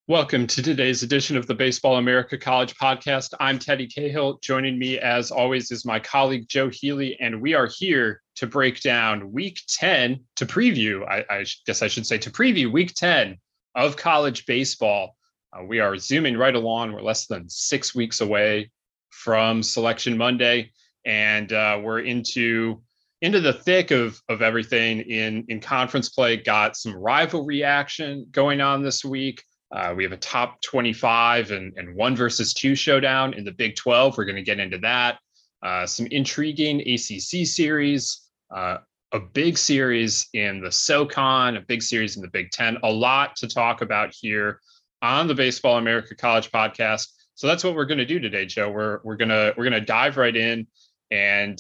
Welcome to today's edition of the Baseball America College Podcast. I'm Teddy Cahill. Joining me, as always, is my colleague Joe Healy, and we are here to break down Week 10 to preview. I guess I should say to preview Week 10 of college baseball. We are zooming right along. We're less than 6 weeks away from Selection Monday, and we're into the thick of everything in conference play. Got some rivalry action going on this week. We have a top 25 and 1-versus-2 showdown in the Big 12. We're going to get into that. Some intriguing ACC series, a big series in the SoCon, a big series in the Big 10. A lot to talk about here on the Baseball America College Podcast. So that's what we're going to do today, Joe. We're gonna dive right in, and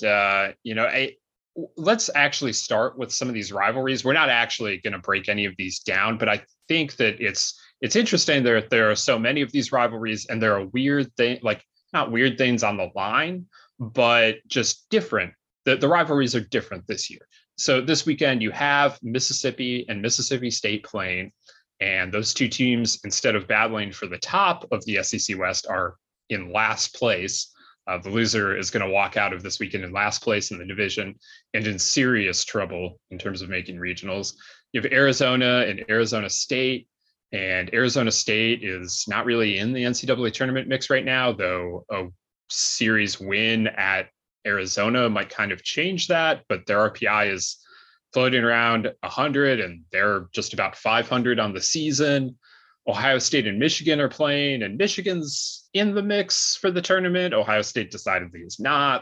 let's actually start with some of these rivalries. We're not actually going to break any of these down, but I think that it's interesting that there are so many of these rivalries, and there are weird things, like not weird things on the line, but just different. The rivalries are different this year. So this weekend you have Mississippi and Mississippi State playing, and those two teams, instead of battling for the top of the SEC West, are in last place. The loser is going to walk out of this weekend in last place in the division and in serious trouble in terms of making regionals. You have Arizona and Arizona State. And Arizona State is not really in the NCAA tournament mix right now, though a series win at Arizona might kind of change that. But their RPI is floating around 100, and they're just about 500 on the season. Ohio State and Michigan are playing, and Michigan's in the mix for the tournament. Ohio State decidedly is not.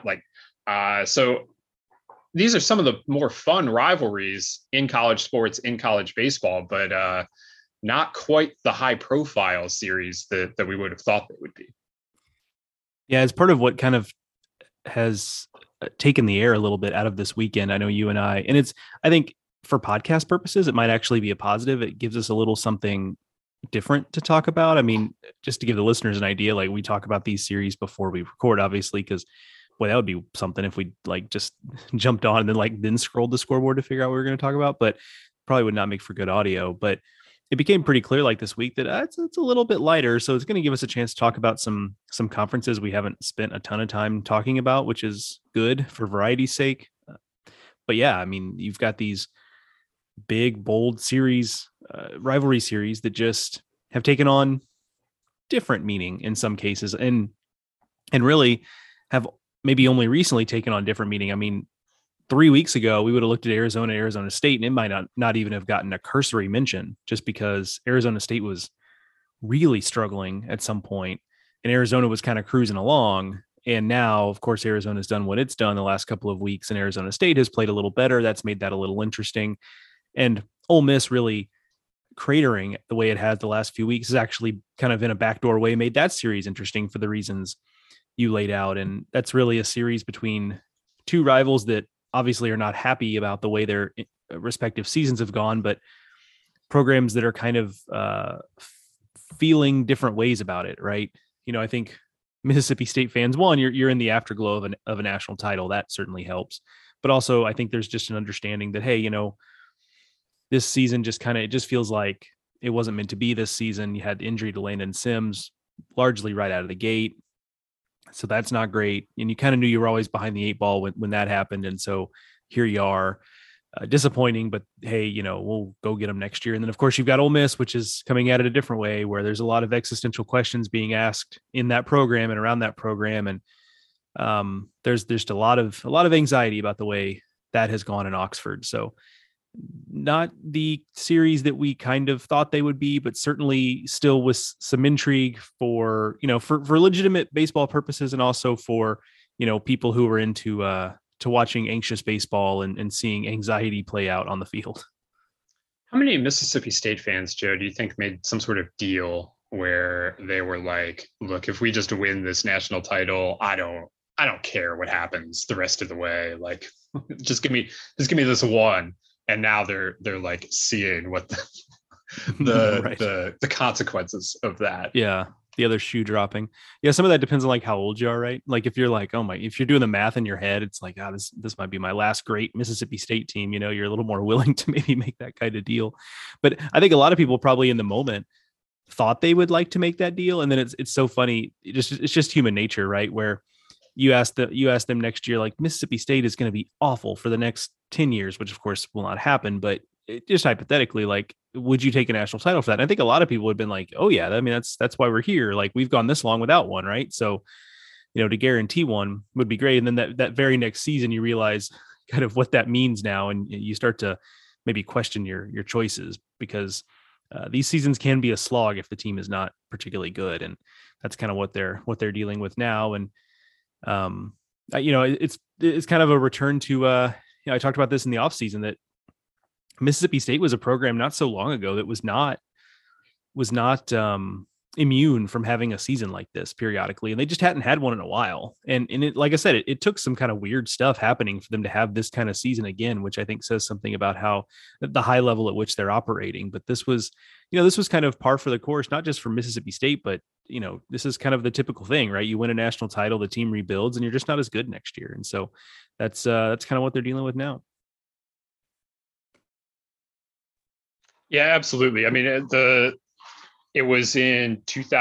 So these are some of the more fun rivalries in college sports, in college baseball, but not quite the high profile series that we would have thought they would be. Yeah, as part of what kind of has taken the air a little bit out of this weekend, I know you and I think for podcast purposes, it might actually be a positive. It gives us a little something different to talk about. I mean, just to give the listeners an idea, like we talk about these series before we record, obviously, because boy, that would be something if we just jumped on and then scrolled the scoreboard to figure out what we were going to talk about, but probably would not make for good audio. But it became pretty clear this week that it's a little bit lighter. So it's going to give us a chance to talk about some conferences we haven't spent a ton of time talking about, which is good for variety's sake. But yeah, I mean, you've got these big, bold series, rivalry series that just have taken on different meaning in some cases, and really have maybe only recently taken on different meaning. I mean, 3 weeks ago, we would have looked at Arizona State, and it might not even have gotten a cursory mention, just because Arizona State was really struggling at some point, and Arizona was kind of cruising along. And now, of course, Arizona's done what it's done the last couple of weeks, and Arizona State has played a little better. That's made that a little interesting. And Ole Miss really cratering the way it has the last few weeks has actually kind of in a backdoor way made that series interesting for the reasons you laid out. And that's really a series between two rivals that obviously are not happy about the way their respective seasons have gone, but programs that are kind of feeling different ways about it, right? I think Mississippi State fans, one, you're in the afterglow of a national title. That certainly helps. But also, I think there's just an understanding that, hey, this season it just feels like it wasn't meant to be this season. You had the injury to Landon Sims largely right out of the gate. So that's not great. And you kind of knew you were always behind the 8 ball when that happened. And so here you are, disappointing, but hey, we'll go get them next year. And then of course you've got Ole Miss, which is coming at it a different way, where there's a lot of existential questions being asked in that program and around that program. And there's just a lot of anxiety about the way that has gone in Oxford. So not the series that we kind of thought they would be, but certainly still with some intrigue for legitimate baseball purposes, and also for, people who are into to watching anxious baseball and seeing anxiety play out on the field. How many Mississippi State fans, Joe, do you think made some sort of deal where they were like, look, if we just win this national title, I don't care what happens the rest of the way. Like, just give me this one. And now they're like seeing what Right. the consequences of that. Yeah. The other shoe dropping. Yeah. Some of that depends on how old you are, right? Like if you're like, if you're doing the math in your head, it's like, this might be my last great Mississippi State team. You're a little more willing to maybe make that kind of deal. But I think a lot of people probably in the moment thought they would like to make that deal. And then it's so funny. It's just human nature, right? Where you ask them next year, like Mississippi State is going to be awful for the next 10 years, which of course will not happen, but just hypothetically, like, would you take a national title for that? And I think a lot of people would have been like, oh yeah, I mean, that's why we're here. Like we've gone this long without one. Right. So, to guarantee one would be great. And then that very next season, you realize kind of what that means now. And you start to maybe question your choices, because these seasons can be a slog if the team is not particularly good. And that's kind of what they're dealing with now. And, it's kind of a return to, I talked about this in the offseason, that Mississippi State was a program not so long ago that was not immune from having a season like this periodically, and they just hadn't had one in a while. And it, like I said, it took some kind of weird stuff happening for them to have this kind of season again, which I think says something about how the high level at which they're operating. But this was kind of par for the course, not just for Mississippi State, but this is kind of the typical thing, right? You win a national title, the team rebuilds, and you're just not as good next year. And so that's kind of what they're dealing with now. Yeah, absolutely. I mean, it was in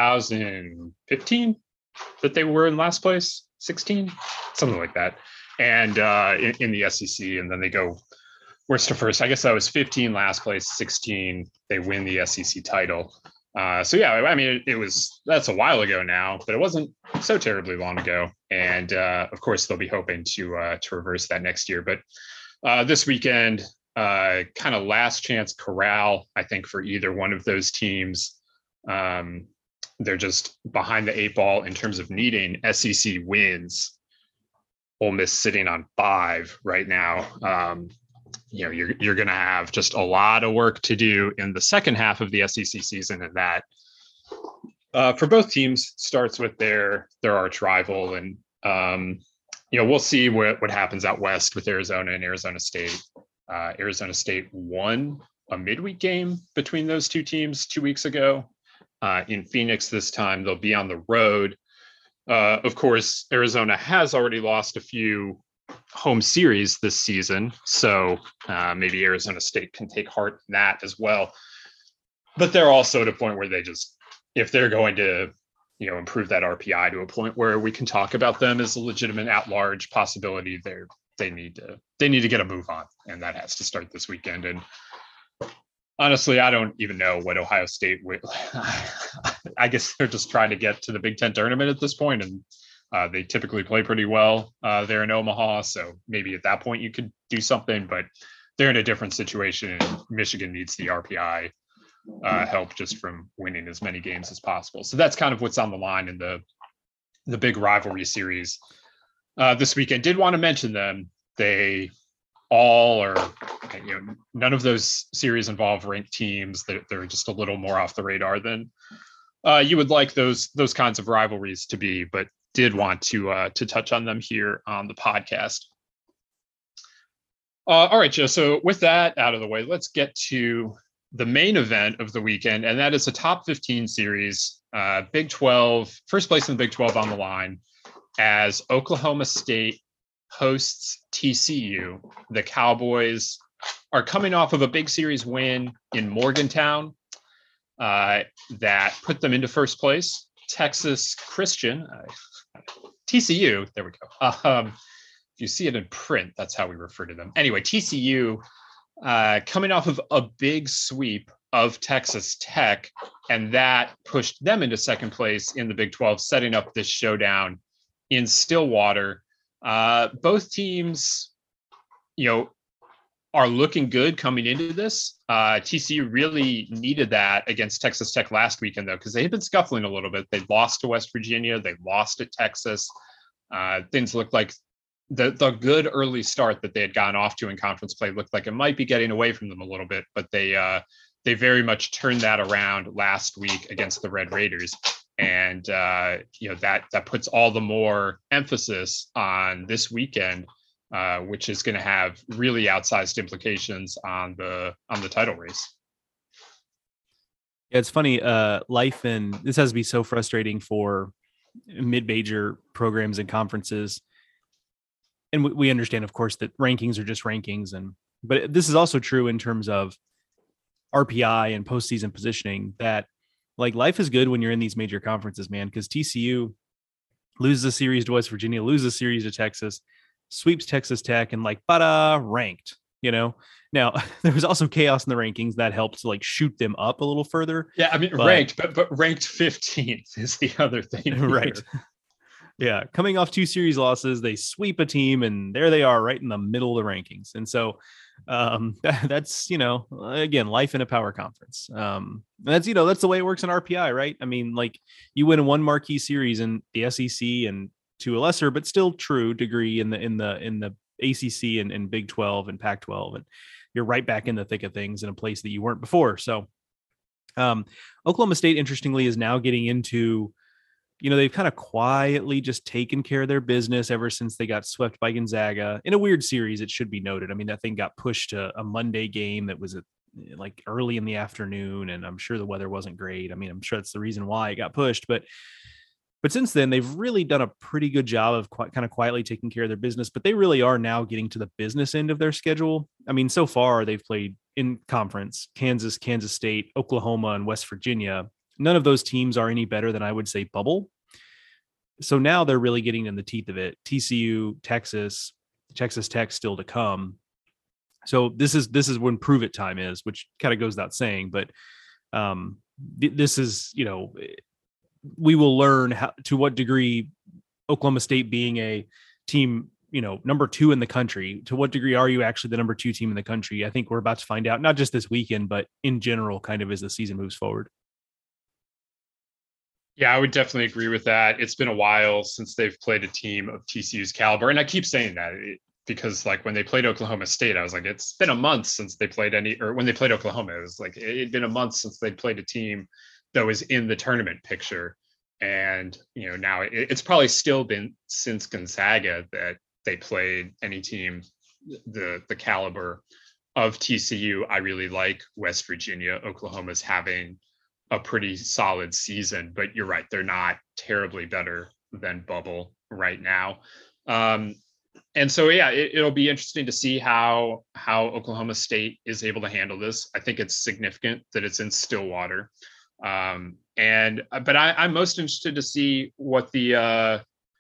2015 that they were in last place, 16, something like that. And in the SEC, and then they go worst to first. I guess that was 15 last place, 16, they win the SEC title. So yeah, I mean, that's a while ago now, but it wasn't so terribly long ago. And of course, they'll be hoping to reverse that next year. But this weekend, kind of last chance corral, I think, for either one of those teams. They're just behind the eight ball in terms of needing SEC wins. Ole Miss sitting on 5 right now. You're going to have just a lot of work to do in the second half of the SEC season, and that for both teams starts with their arch rival. And we'll see what happens out west with Arizona and Arizona State. Arizona State won a midweek game between those two teams 2 weeks ago. In Phoenix this time, they'll be on the road. Of course, Arizona has already lost a few home series this season, so maybe Arizona State can take heart in that as well. But they're also at a point where if they're going to, improve that RPI to a point where we can talk about them as a legitimate at-large possibility, they need to get a move on, and that has to start this weekend. And honestly, I don't even know what Ohio State will. I guess they're just trying to get to the Big Ten tournament at this point, and they typically play pretty well there in Omaha. So maybe at that point you could do something, but they're in a different situation, and Michigan needs the RPI help just from winning as many games as possible. So that's kind of what's on the line in the big rivalry series this weekend. Did want to mention them. They all are, none of those series involve ranked teams. They're just a little more off the radar than you would like those kinds of rivalries to be, but did want to touch on them here on the podcast. All right, Joe. So with that out of the way, let's get to the main event of the weekend, and that is a top 15 series, Big 12, first place in the Big 12 on the line, as Oklahoma State hosts TCU. The Cowboys are coming off of a big series win in Morgantown that put them into first place. Texas Christian, TCU, there we go. If you see it in print, that's how we refer to them. Anyway, TCU coming off of a big sweep of Texas Tech, and that pushed them into second place in the Big 12, setting up this showdown in Stillwater. Both teams, are looking good coming into this. TCU really needed that against Texas Tech last weekend, though, because they had been scuffling a little bit. They lost to West Virginia. They lost at Texas. Things looked like the good early start that they had gotten off to in conference play looked like it might be getting away from them a little bit, but they very much turned that around last week against the Red Raiders. And, that puts all the more emphasis on this weekend, which is going to have really outsized implications on the title race. Yeah, it's funny. Life in this has to be so frustrating for mid-major programs and conferences. And we understand, of course, that rankings are just rankings. But this is also true in terms of RPI and postseason positioning, that Like life is good when you're in these major conferences, man, because TCU loses a series to West Virginia, loses a series to Texas, sweeps Texas Tech, and like, ranked, you know? Now, there was also chaos in the rankings that helped to like shoot them up a little further. Yeah, I mean, but ranked, but ranked 15th is the other thing. right. Yeah. Coming off 2 series losses, they sweep a team and there they are right in the middle of the rankings. And so that's, again, life in a power conference. That's, that's the way it works in RPI, right? I mean, like you win one marquee series in the SEC and to a lesser, but still true degree in the ACC and Big 12 and Pac 12. And you're right back in the thick of things in a place that you weren't before. So Oklahoma State, interestingly, is now getting into, they've kind of quietly just taken care of their business ever since they got swept by Gonzaga in a weird series. It should be noted. I mean, that thing got pushed to a Monday game that was like early in the afternoon, and I'm sure the weather wasn't great. I mean, I'm sure that's the reason why it got pushed, but since then they've really done a pretty good job of kind of quietly taking care of their business, but they really are now getting to the business end of their schedule. I mean, so far they've played in conference, Kansas, Kansas State, Oklahoma, and West Virginia. None of those teams are any better than I would say bubble. So now they're really getting in the teeth of it. TCU, Texas Tech still to come. So this is when prove it time is, which kind of goes without saying, but this is, we will learn to what degree Oklahoma State being a team, number 2 in the country, to what degree are you actually the number 2 team in the country? I think we're about to find out, not just this weekend, but in general, kind of as the season moves forward. Yeah, I would definitely agree with that. It's been a while since they've played a team of TCU's caliber. And I keep saying that because like when they played Oklahoma State, I was like, it's been a month since they played when they played Oklahoma, it was like, it'd been a month since they played a team that was in the tournament picture. And, now it's probably still been since Gonzaga that they played any team, the caliber of TCU. I really like West Virginia. Oklahoma's having a pretty solid season, but you're right, they're not terribly better than bubble right now. And so, yeah, it'll be interesting to see how Oklahoma State is able to handle this. I think it's significant that it's in Stillwater. But I'm most interested to see what the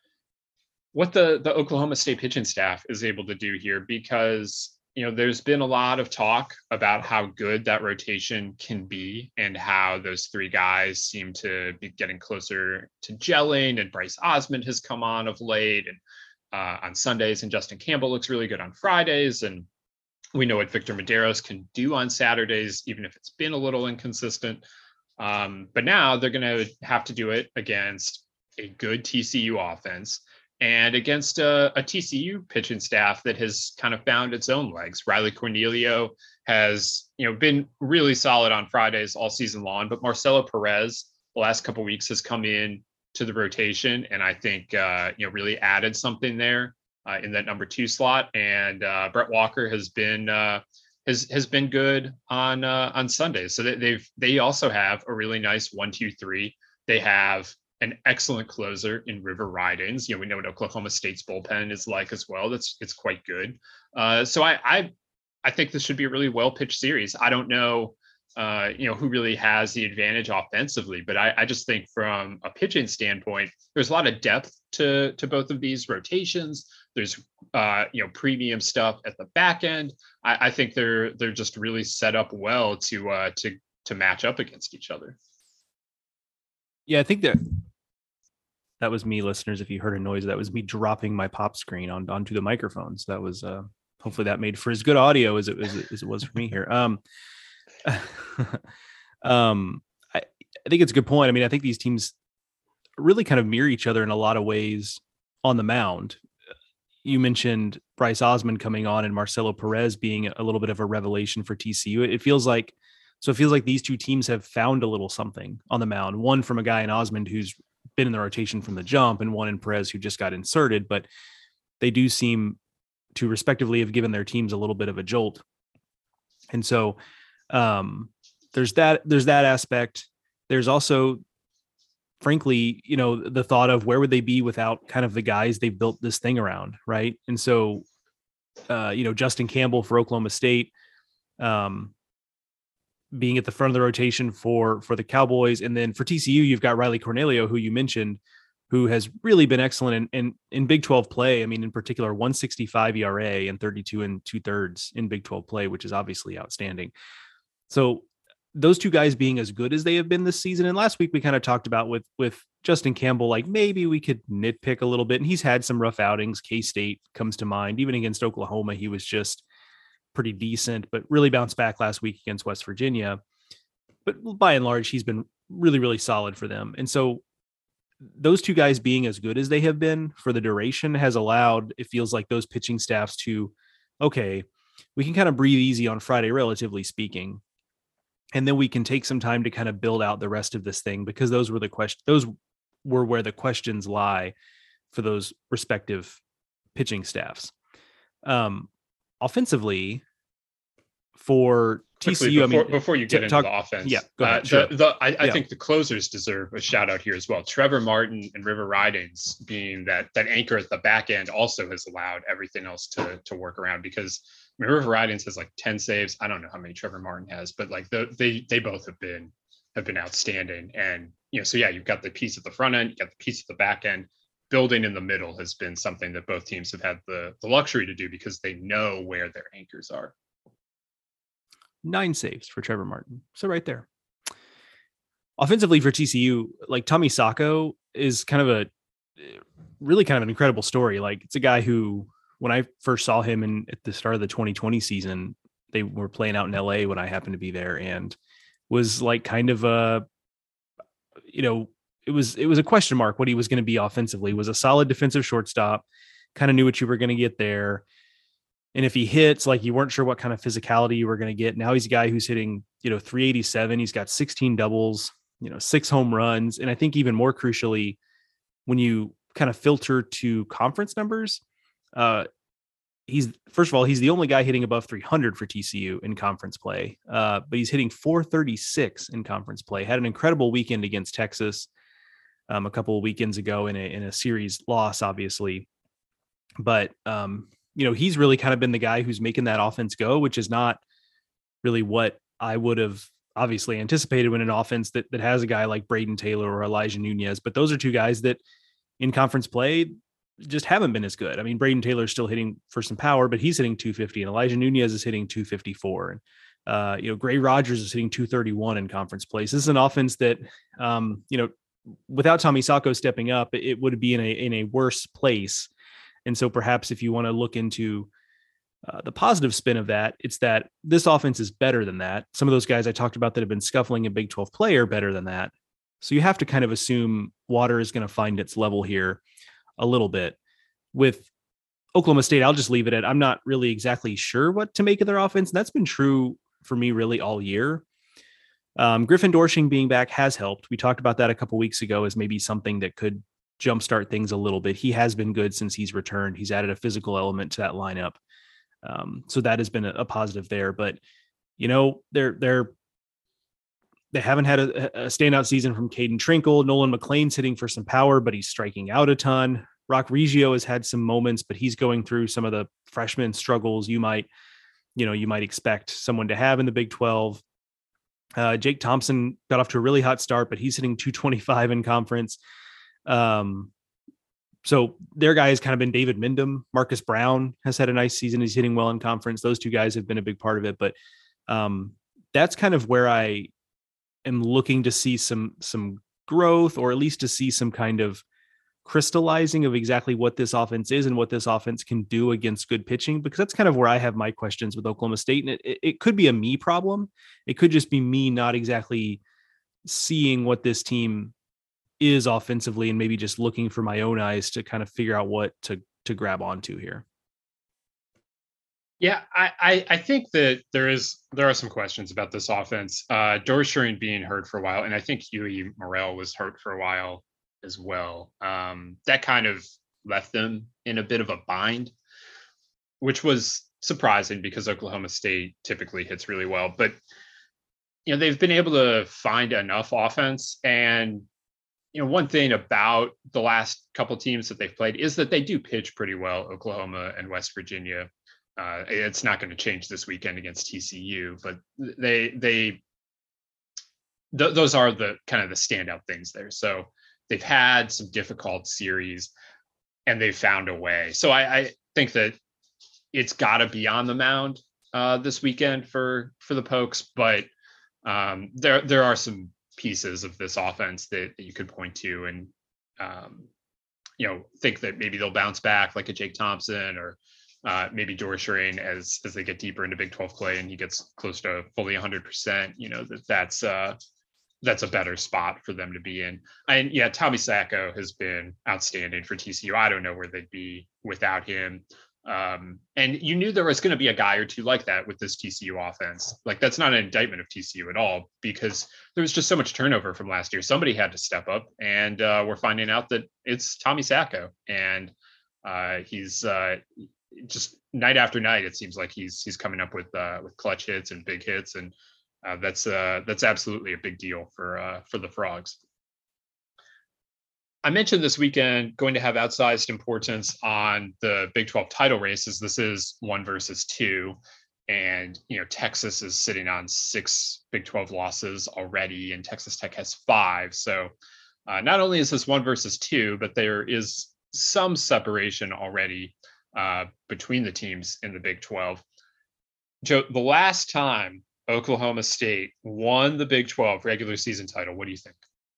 Oklahoma State pitching staff is able to do here, because there's been a lot of talk about how good that rotation can be and how those 3 guys seem to be getting closer to gelling. And Bryce Osmond has come on of late and on Sundays, and Justin Campbell looks really good on Fridays. And we know what Victor Medeiros can do on Saturdays, even if it's been a little inconsistent. But now they're going to have to do it against a good TCU offense and against a TCU pitching staff that has kind of found its own legs. Riley Cornelio has, been really solid on Fridays all season long, but Marcelo Perez the last couple of weeks has come in to the rotation, and I think really added something there in that number 2 slot. And Brett Walker has been good on Sundays. So they also have a really nice 1-2-3. They have an excellent closer in River Ridings. We know what Oklahoma State's bullpen is like as well. It's quite good. So I think this should be a really well pitched series. I don't know, who really has the advantage offensively, but I just think from a pitching standpoint, there's a lot of depth to both of these rotations. There's premium stuff at the back end. I think they're just really set up well to match up against each other. Yeah, I think that was me, listeners. If you heard a noise, that was me dropping my pop screen onto the microphones. That was hopefully that made for as good audio as it was for me here. I think it's a good point. I mean, I think these teams really kind of mirror each other in a lot of ways on the mound. You mentioned Bryce Osmond coming on and Marcelo Perez being a little bit of a revelation for TCU. It feels like these 2 teams have found a little something on the mound. One from a guy in Osmond who's been in the rotation from the jump, and one in Perez who just got inserted, but they do seem to respectively have given their teams a little bit of a jolt. And so there's that aspect. There's also, frankly, the thought of where would they be without kind of the guys they built this thing around. Right. And so, Justin Campbell for Oklahoma State, being at the front of the rotation for the Cowboys. And then for TCU, you've got Riley Cornelio, who you mentioned, who has really been excellent in Big 12 play. I mean, in particular, 165 ERA and 32 and 2/3 in Big 12 play, which is obviously outstanding. So those two guys being as good as they have been this season. And last week we kind of talked about with Justin Campbell, like maybe we could nitpick a little bit. And he's had some rough outings. K-State comes to mind. Even against Oklahoma, he was just pretty decent, but really bounced back last week against West Virginia. But by and large, he's been really, really solid for them. And so those two guys being as good as they have been for the duration has allowed, it feels like, those pitching staffs to, okay, we can kind of breathe easy on Friday, relatively speaking. And then we can take some time to kind of build out the rest of this thing, because those were where the questions lie for those respective pitching staffs. Offensively, for TCU, before you get into the offense, go ahead. Sure. I think the closers deserve a shout out here as well. Trevor Martin and River Ridings being that anchor at the back end also has allowed everything else to work around, because River Ridings has like 10 saves. I don't know how many Trevor Martin has, but like they both have been outstanding. And so yeah, you've got the piece at the front end, you got the piece at the back end. Building in the middle has been something that both teams have had the luxury to do, because they know where their anchors are. 9 saves for Trevor Martin. So right there. Offensively for TCU, like Tommy Sacco is kind of an incredible story. Like, it's a guy who, when I first saw him at the start of the 2020 season, they were playing out in LA when I happened to be there, and was like kind of it was a question mark what he was going to be offensively. Was a solid defensive shortstop, kind of knew what you were going to get there. And if he hits, like, you weren't sure what kind of physicality you were going to get. Now he's a guy who's hitting, 387. He's got 16 doubles, 6 home runs. And I think even more crucially, when you kind of filter to conference numbers, he's the only guy hitting above 300 for TCU in conference play. But he's hitting 436 in conference play. Had an incredible weekend against Texas a couple of weekends ago in a series loss, obviously. But, he's really kind of been the guy who's making that offense go, which is not really what I would have obviously anticipated when an offense that has a guy like Braden Taylor or Elijah Nunez. But those are two guys that in conference play just haven't been as good. I mean, Braden Taylor is still hitting for some power, but he's hitting 250, and Elijah Nunez is hitting 254. And, Gray Rogers is hitting 231 in conference play. So this is an offense that, without Tommy Sacco stepping up, it would be in a worse place. And so perhaps if you want to look into the positive spin of that, it's that this offense is better than that. Some of those guys I talked about that have been scuffling in Big 12 play are better than that. So you have to kind of assume water is going to find its level here a little bit. With Oklahoma State, I'll just leave it at, I'm not really exactly sure what to make of their offense. And that's been true for me really all year. Griffin Doersching being back has helped. We talked about that a couple weeks ago as maybe something that could jumpstart things a little bit. He has been good since he's returned. He's added a physical element to that lineup. So that has been a positive there, but they haven't had a standout season from Caden Trinkle. Nolan McLean's hitting for some power, but he's striking out a ton. Rock Reggio has had some moments, but he's going through some of the freshman struggles you might expect someone to have in the Big 12. Jake Thompson got off to a really hot start, but he's hitting 225 in conference. So their guy has kind of been David Mindom. Marcus Brown has had a nice season. He's hitting well in conference. Those two guys have been a big part of it, but that's kind of where I am looking to see some growth, or at least to see some kind of crystallizing of exactly what this offense is and what this offense can do against good pitching, because that's kind of where I have my questions with Oklahoma State. And it could be a me problem. It could just be me not exactly seeing what this team is offensively, and maybe just looking for my own eyes to kind of figure out what to grab onto here. Yeah, I think that there are some questions about this offense. Doersching being hurt for a while, and I think Huey Morrell was hurt for a while as well. That kind of left them in a bit of a bind, which was surprising because Oklahoma State typically hits really well. But they've been able to find enough offense. And one thing about the last couple teams that they've played is that they do pitch pretty well, Oklahoma and West Virginia. It's not going to change this weekend against TCU, but they those are the kind of the standout things there. So they've had some difficult series and they've found a way. So I think that it's got to be on the mound this weekend for the Pokes, but there are some pieces of this offense that you could point to and think that maybe they'll bounce back, like a Jake Thompson or maybe Dorsering as they get deeper into Big 12 play and he gets close to fully 100%. That's a better spot for them to be in. And yeah, Tommy Sacco has been outstanding for TCU. I don't know where they'd be without him. And you knew there was going to be a guy or two like that with this TCU offense. Like, that's not an indictment of TCU at all, because there was just so much turnover from last year. Somebody had to step up, and we're finding out that it's Tommy Sacco, and he's just night after night. It seems like he's coming up with clutch hits and big hits, and that's absolutely a big deal for the Frogs. I mentioned this weekend going to have outsized importance on the Big 12 title races. This is 1 versus 2. And, Texas is sitting on 6 Big 12 losses already, and Texas Tech has 5. So not only is this 1 versus 2, but there is some separation already between the teams in the Big 12. Joe, the last time Oklahoma State won the Big 12 regular season title, what do you think?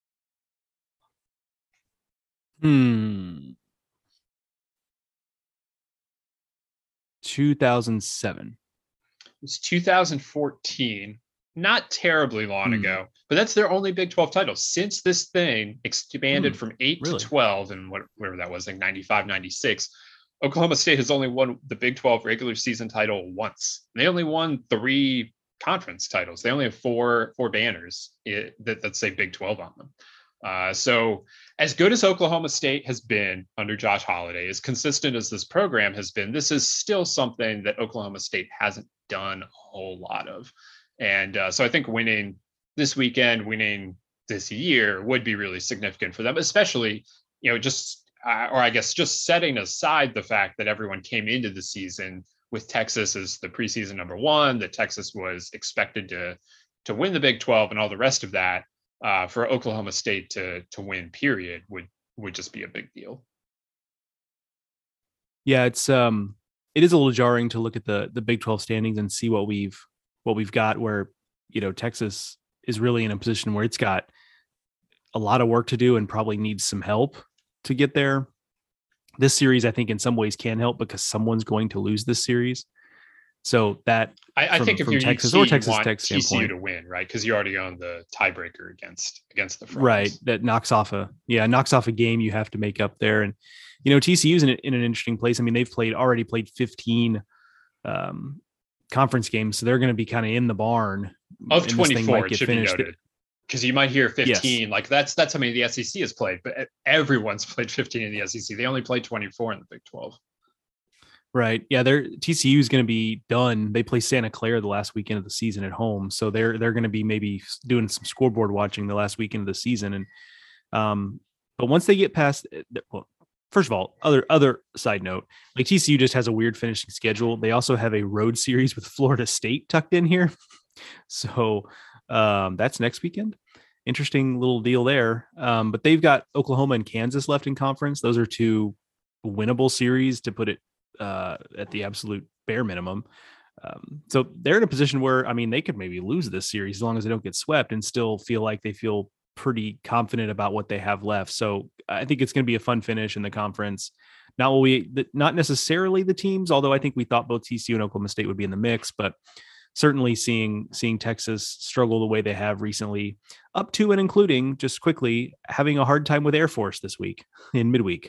2007. It's 2014. Not terribly long ago, but that's their only Big 12 title since this thing expanded from 8 to 12 and whatever that was, like 95, 96. Oklahoma State has only won the Big 12 regular season title once. They only won 3 conference titles. They only have four banners that say Big 12 on them. So as good as Oklahoma State has been under Josh Holliday, as consistent as this program has been, this is still something that Oklahoma State hasn't done a whole lot of. And so I think winning this weekend, winning this year would be really significant for them, especially, just setting aside the fact that everyone came into the season with Texas as the preseason number 1, that Texas was expected to win the Big 12 and all the rest of that. For Oklahoma State to win, period, would just be a big deal. Yeah, it is a little jarring to look at the Big 12 standings and see what we've got, where Texas is really in a position where it's got a lot of work to do and probably needs some help to get there. This series, I think, in some ways can help because someone's going to lose this series. So that I think if you're Texas UT, or Texas Tech TCU standpoint to win, right? Because you already own the tiebreaker against the Frogs. Right. That knocks off a game you have to make up there. And TCU's in an interesting place. I mean, they've already played 15 conference games, so they're going to be kind of in the barn. Of 24, it should be noted. Because you might hear 15, yes. Like that's how many the SEC has played, but everyone's played 15 in the SEC. They only played 24 in the Big 12. Right. Yeah, TCU is going to be done. They play Santa Clara the last weekend of the season at home, so they're going to be maybe doing some scoreboard watching the last weekend of the season. And but once they get past, well, first of all, other side note, like TCU just has a weird finishing schedule. They also have a road series with Florida State tucked in here, so that's next weekend. Interesting little deal there. But they've got Oklahoma and Kansas left in conference. Those are 2 winnable series, to put it at the absolute bare minimum. So they're in a position where, I mean, they could maybe lose this series as long as they don't get swept and still feel like they feel pretty confident about what they have left. So I think it's going to be a fun finish in the conference. Not necessarily the teams, although I think we thought both TCU and Oklahoma State would be in the mix, but certainly seeing Texas struggle the way they have recently, up to and including, just quickly, having a hard time with Air Force this week in midweek.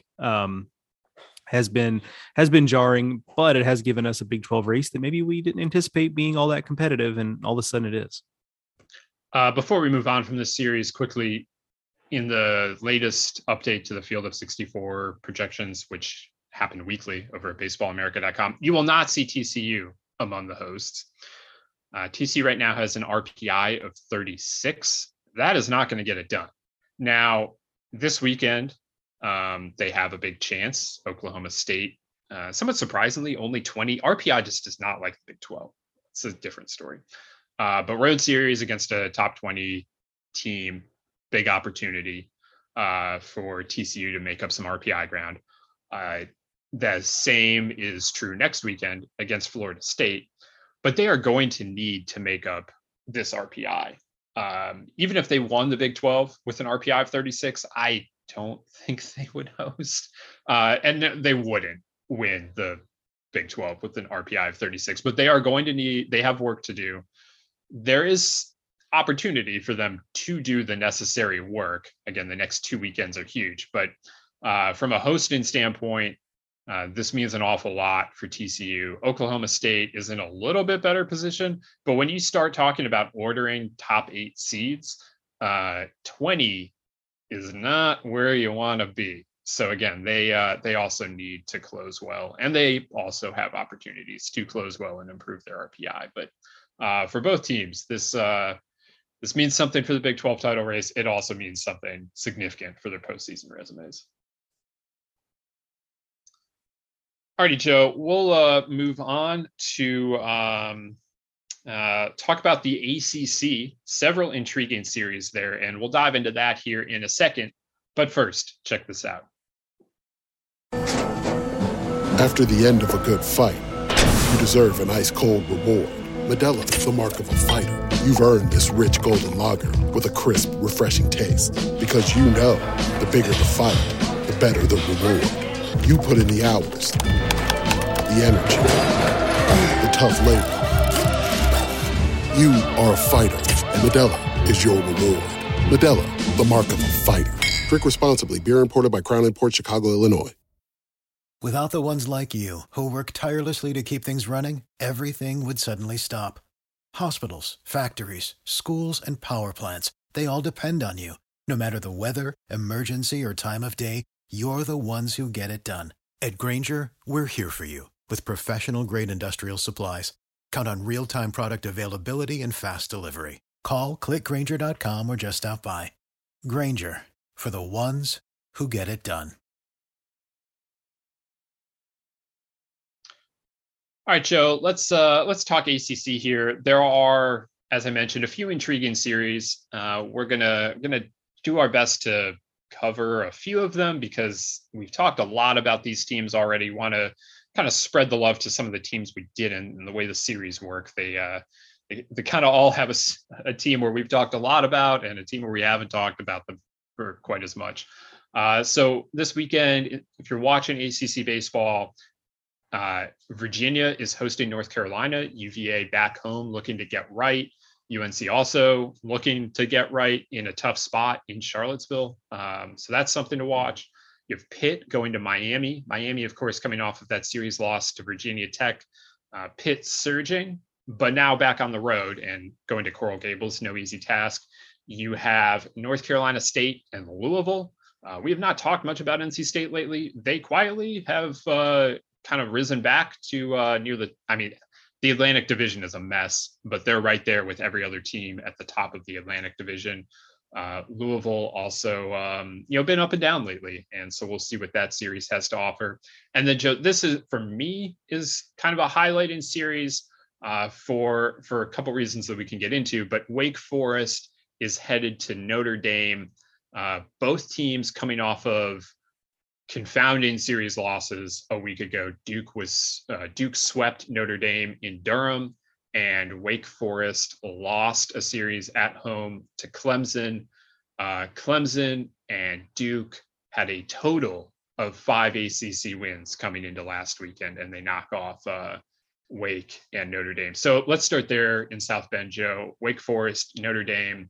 Has been jarring, but it has given us a Big 12 race that maybe we didn't anticipate being all that competitive, and all of a sudden it is. Before we move on from this series, quickly, in the latest update to the Field of 64 projections, which happen weekly over at baseballamerica.com, you will not see TCU among the hosts. TCU right now has an RPI of 36. That is not going to get it done. Now, this weekend, they have a big chance. Oklahoma State, somewhat surprisingly, only 20. RPI just does not like the Big 12. It's a different story. But road series against a top 20 team, big opportunity for TCU to make up some RPI ground. The same is true next weekend against Florida State, but they are going to need to make up this RPI. Even if they won the Big 12 with an RPI of 36, I don't think they would host, and they wouldn't win the Big 12 with an RPI of 36, but they are going to need, they have work to do. There is opportunity for them to do the necessary work. Again, the next 2 weekends are huge, but from a hosting standpoint, this means an awful lot for TCU. Oklahoma State is in a little bit better position, but when you start talking about ordering top 8 seeds, 20 is not where you want to be. So again, they also need to close well, and they also have opportunities to close well and improve their RPI. But for both teams, this means something for the Big 12 title race. It also means something significant for their postseason resumes. Alrighty, Joe, we'll move on to talk about the ACC, several intriguing series there, and we'll dive into that here in a second. But first, check this out. After the end of a good fight, you deserve an ice-cold reward. Modelo is the mark of a fighter. You've earned this rich golden lager with a crisp, refreshing taste. Because you know, the bigger the fight, the better the reward. You put in the hours, the energy, the tough labor. You are a fighter, and Modelo is your reward. Modelo, the mark of a fighter. Drink responsibly. Beer imported by Crown Imports, Chicago, Illinois. Without the ones like you, who work tirelessly to keep things running, everything would suddenly stop. Hospitals, factories, schools, and power plants, they all depend on you. No matter the weather, emergency, or time of day, you're the ones who get it done. At Grainger, we're here for you with professional-grade industrial supplies. Count on real-time product availability and fast delivery. Call, clickgrainger.com, or just stop by. Grainger, for the ones who get it done. All right, Joe, let's talk ACC here. There are, as I mentioned, a few intriguing series. We're gonna do our best to cover a few of them because we've talked a lot about these teams already. Want to kind of spread the love to some of the teams we didn't, and the way the series work. They kind of all have a team where we've talked a lot about and a team where we haven't talked about them for quite as much. So this weekend, if you're watching ACC baseball, Virginia is hosting North Carolina. UVA back home looking to get right. UNC also looking to get right in a tough spot in Charlottesville. So that's something to watch. You have Pitt going to Miami. Miami, of course, coming off of that series loss to Virginia Tech. Pitt surging, but now back on the road and going to Coral Gables, no easy task. You have North Carolina State and Louisville. We have not talked much about NC State lately. They quietly have kind of risen back to near the Atlantic Division is a mess, but they're right there with every other team at the top of the Atlantic Division. Louisville also, been up and down lately, and so we'll see what that series has to offer. And then, Joe, this is for me is kind of a highlighting series for a couple reasons that we can get into. But Wake Forest is headed to Notre Dame. Both teams coming off of confounding series losses a week ago. Duke swept Notre Dame in Durham, and Wake Forest lost a series at home to Clemson. Clemson and Duke had a total of 5 ACC wins coming into last weekend, and they knock off Wake and Notre Dame. So let's start there in South Bend, Joe. Wake Forest, Notre Dame.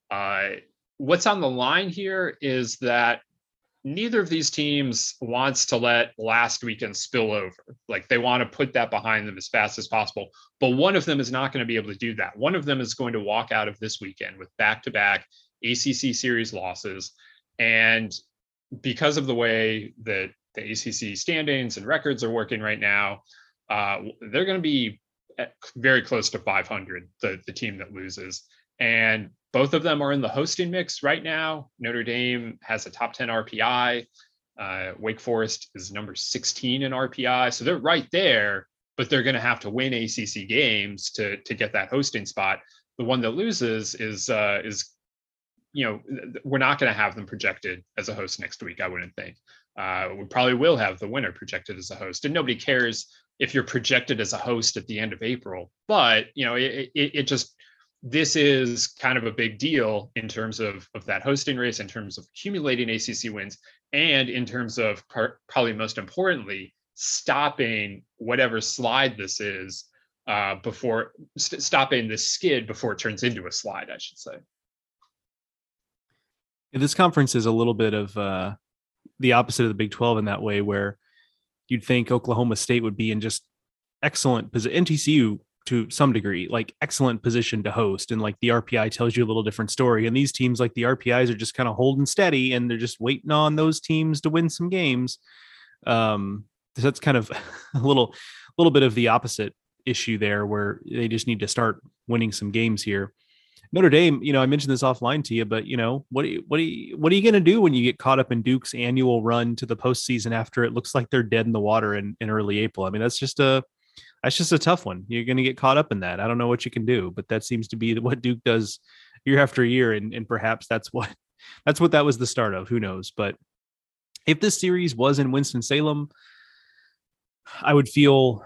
What's on the line here is that neither of these teams wants to let last weekend spill over. Like, they want to put that behind them as fast as possible. But one of them is not going to be able to do that. One of them is going to walk out of this weekend with back-to-back ACC series losses. And because of the way that the ACC standings and records are working right now, they're going to be very close to 500, the team that loses. And both of them are in the hosting mix right now. Notre Dame has a top 10 RPI. Wake Forest is number 16 in RPI. So they're right there, but they're going to have to win ACC games to get that hosting spot. The one that loses is we're not going to have them projected as a host next week. I wouldn't think. We probably will have the winner projected as a host, and nobody cares if you're projected as a host at the end of April. But it just, this is kind of a big deal in terms of that hosting race, in terms of accumulating ACC wins, and in terms of probably most importantly, stopping whatever slide this is before stopping the skid before it turns into a slide, I should say. This conference is a little bit of the opposite of the Big 12 in that way, where you'd think Oklahoma State would be in just excellent position, TCU to some degree, like excellent position to host. And like the RPI tells you a little different story. And these teams like the RPIs are just kind of holding steady and they're just waiting on those teams to win some games. So that's kind of a little bit of the opposite issue there, where they just need to start winning some games here. Notre Dame, I mentioned this offline to you, but what are you going to do when you get caught up in Duke's annual run to the postseason after it looks like they're dead in the water in early April? I mean, that's just a tough one. You're going to get caught up in that. I don't know what you can do, but that seems to be what Duke does year after year. And perhaps that's what that was the start of. Who knows? But if this series was in Winston-Salem, I would feel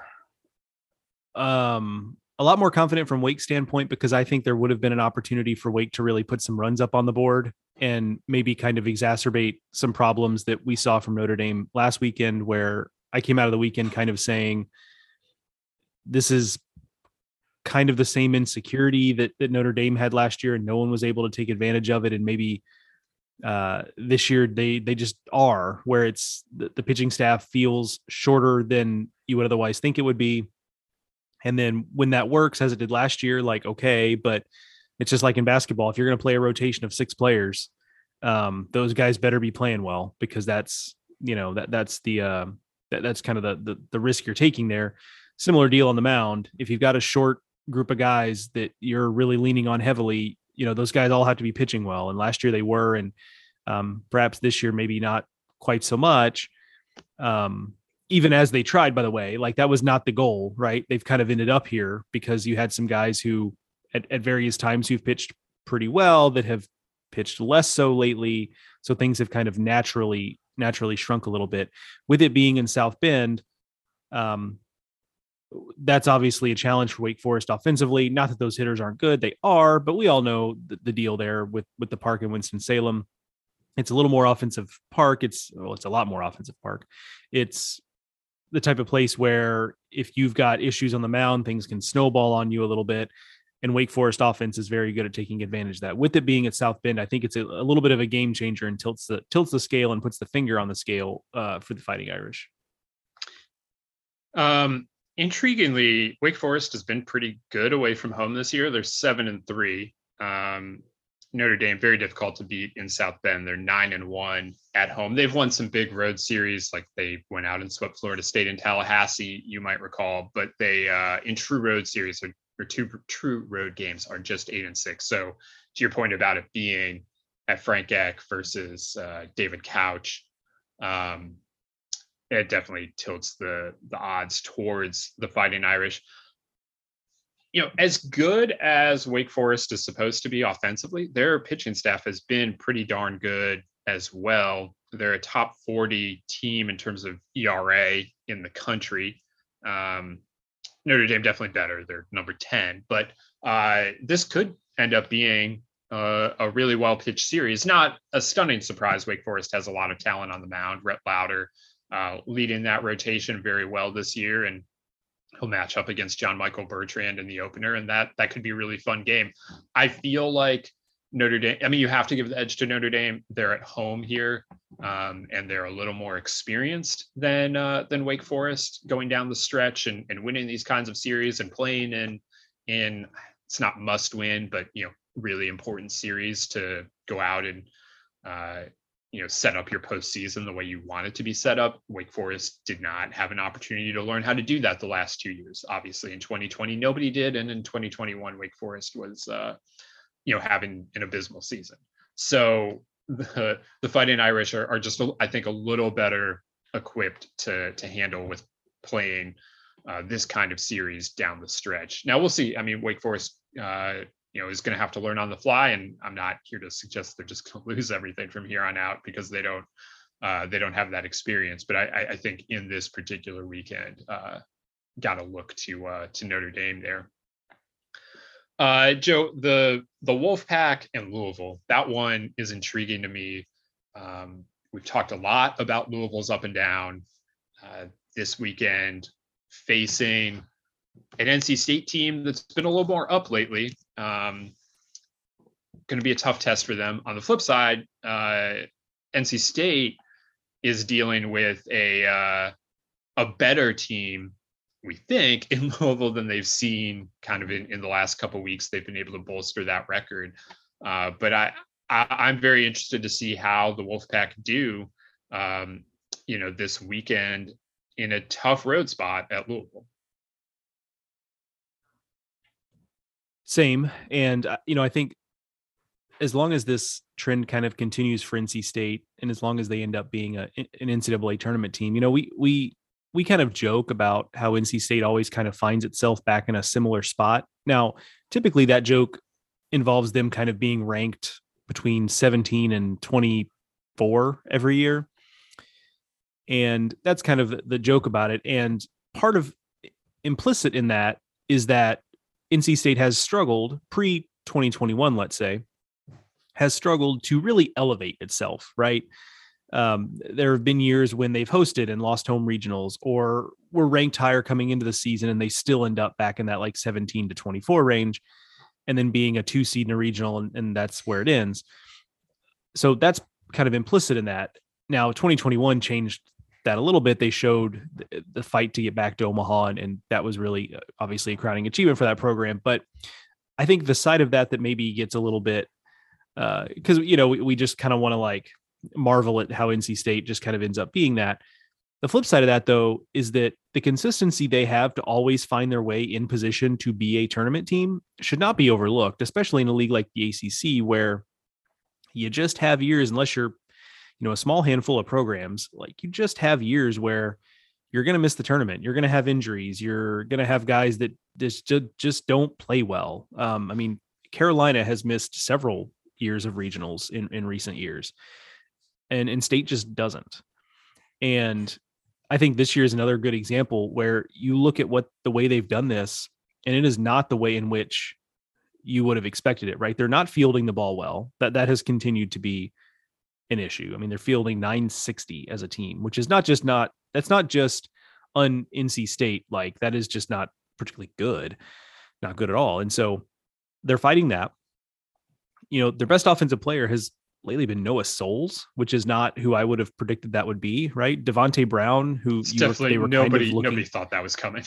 a lot more confident from Wake's standpoint, because I think there would have been an opportunity for Wake to really put some runs up on the board and maybe kind of exacerbate some problems that we saw from Notre Dame last weekend, where I came out of the weekend kind of saying, this is kind of the same insecurity that Notre Dame had last year, and no one was able to take advantage of it. And maybe this year they just are, where it's the pitching staff feels shorter than you would otherwise think it would be. And then when that works, as it did last year, like, okay, but it's just like in basketball, if you're going to play a rotation of 6 players, those guys better be playing well, because that's that's kind of the risk you're taking there. Similar deal on the mound. If you've got a short group of guys that you're really leaning on heavily, those guys all have to be pitching well. And last year they were, and perhaps this year, maybe not quite so much. Even as they tried, by the way, like that was not the goal, right? They've kind of ended up here because you had some guys who at various times who've pitched pretty well that have pitched less so lately. So things have kind of naturally shrunk a little bit. With it being in South Bend, that's obviously a challenge for Wake Forest offensively. Not that those hitters aren't good. They are, but we all know the deal there with the park in Winston-Salem. It's a little more offensive park. It's a lot more offensive park. It's the type of place where if you've got issues on the mound, things can snowball on you a little bit. And Wake Forest offense is very good at taking advantage of that. With it being at South Bend, I think it's a little bit of a game changer and tilts the scale and puts the finger on the scale for the Fighting Irish. Intriguingly, Wake Forest has been pretty good away from home this year. They're 7-3. Notre Dame, very difficult to beat in South Bend. They're 9-1 at home. They've won some big road series, like they went out and swept Florida State in Tallahassee, you might recall. But they, in true road series, or 2 true road games, are just 8-6. So to your point about it being at Frank Eck versus David Couch, it definitely tilts the odds towards the Fighting Irish. As good as Wake Forest is supposed to be offensively, their pitching staff has been pretty darn good as well. They're a top 40 team in terms of ERA in the country. Notre Dame definitely better. They're number 10, but this could end up being a really well-pitched series. Not a stunning surprise. Wake Forest has a lot of talent on the mound. Rhett Lauder leading that rotation very well this year, and he'll match up against John Michael Bertrand in the opener, and that could be a really fun game. I feel like Notre Dame, I mean, you have to give the edge to Notre Dame. They're at home here, and they're a little more experienced than Wake Forest going down the stretch and winning these kinds of series and playing in it's not must win, but really important series to go out and set up your postseason the way you want it to be set up. Wake Forest did not have an opportunity to learn how to do that the last 2 years. Obviously, in 2020, nobody did, and in 2021, Wake Forest was, having an abysmal season. So the Fighting Irish are just, I think, a little better equipped to handle with playing this kind of series down the stretch. Now we'll see. I mean, Wake Forest is going to have to learn on the fly. And I'm not here to suggest they're just going to lose everything from here on out, because they don't have that experience. But I think in this particular weekend, got to look to Notre Dame there. Joe, the Wolfpack and Louisville, that one is intriguing to me. We've talked a lot about Louisville's up and down this weekend, facing an NC State team that's been a little more up lately. Going to be a tough test for them. On the flip side, NC State is dealing with a better team, we think, in Louisville than they've seen kind of in the last couple of weeks. They've been able to bolster that record. But I'm very interested to see how the Wolfpack do, this weekend in a tough road spot at Louisville. Same. And, I think as long as this trend kind of continues for NC State, and as long as they end up being an NCAA tournament team, we kind of joke about how NC State always kind of finds itself back in a similar spot. Now, typically that joke involves them kind of being ranked between 17 and 24 every year. And that's kind of the joke about it. And part of implicit in that is that NC State has struggled pre-2021, let's say, has struggled to really elevate itself, right? There have been years when they've hosted and lost home regionals, or were ranked higher coming into the season, and they still end up back in that like 17 to 24 range, and then being a 2 seed in a regional, and that's where it ends. So that's kind of implicit in that. Now, 2021 changed that a little bit. They showed the fight to get back to Omaha, and that was really obviously a crowning achievement for that program. But I think the side of that maybe gets a little bit, because, we just kind of want to like marvel at how NC State just kind of ends up being that. The flip side of that, though, is that the consistency they have to always find their way in position to be a tournament team should not be overlooked, especially in a league like the ACC, where you just have years, unless you're, a small handful of programs, like you just have years where you're going to miss the tournament. You're going to have injuries. You're going to have guys that just don't play well. Carolina has missed several years of regionals in recent years, and State just doesn't. And I think this year is another good example where you look at the way they've done this, and it is not the way in which you would have expected it, right? They're not fielding the ball well. That has continued to be an issue. They're fielding 960 as a team, which is that's not just NC State. Like, that is just not particularly good, not good at all. And so they're fighting that. Their best offensive player has lately been Noah Souls, which is not who I would have predicted that would be, right? Devontae Brown, who nobody thought that was coming.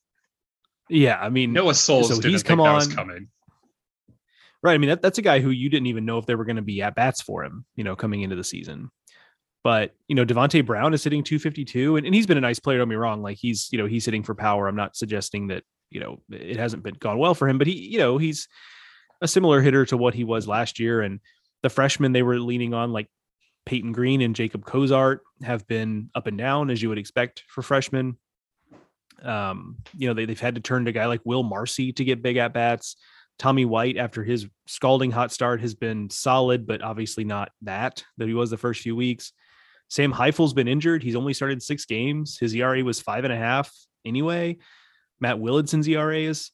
Yeah, Noah Souls didn't think that was coming. Right. That's a guy who you didn't even know if there were going to be at bats for him, coming into the season. But, Devontae Brown is hitting 252, and he's been a nice player. Don't get me wrong. Like, he's hitting for power. I'm not suggesting that, it hasn't gone well for him, but he's a similar hitter to what he was last year. And the freshmen they were leaning on, like Peyton Green and Jacob Cozart, have been up and down, as you would expect for freshmen. They've had to turn to a guy like Will Marcy to get big at bats. Tommy White, after his scalding hot start, has been solid, but obviously not that he was the first few weeks. Sam Heifel's been injured. He's only started 6 games. His ERA was 5.5 anyway. Matt Willidson's ERA is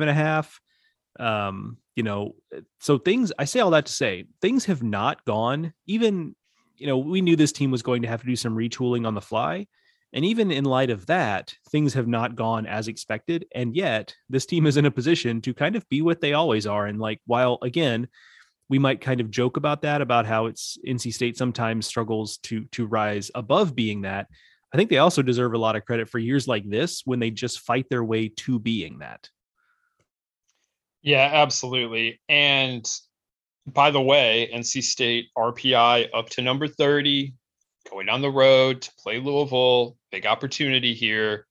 5.5. So I say all that to say things have not gone, even, we knew this team was going to have to do some retooling on the fly. And even in light of that, things have not gone as expected. And yet this team is in a position to kind of be what they always are. And like, while again, we might kind of joke about that, about how it's NC State sometimes struggles to rise above being that, I think they also deserve a lot of credit for years like this, when they just fight their way to being that. Yeah, absolutely. And by the way, NC State RPI up to number 30, going on the road to play Louisville, big opportunity here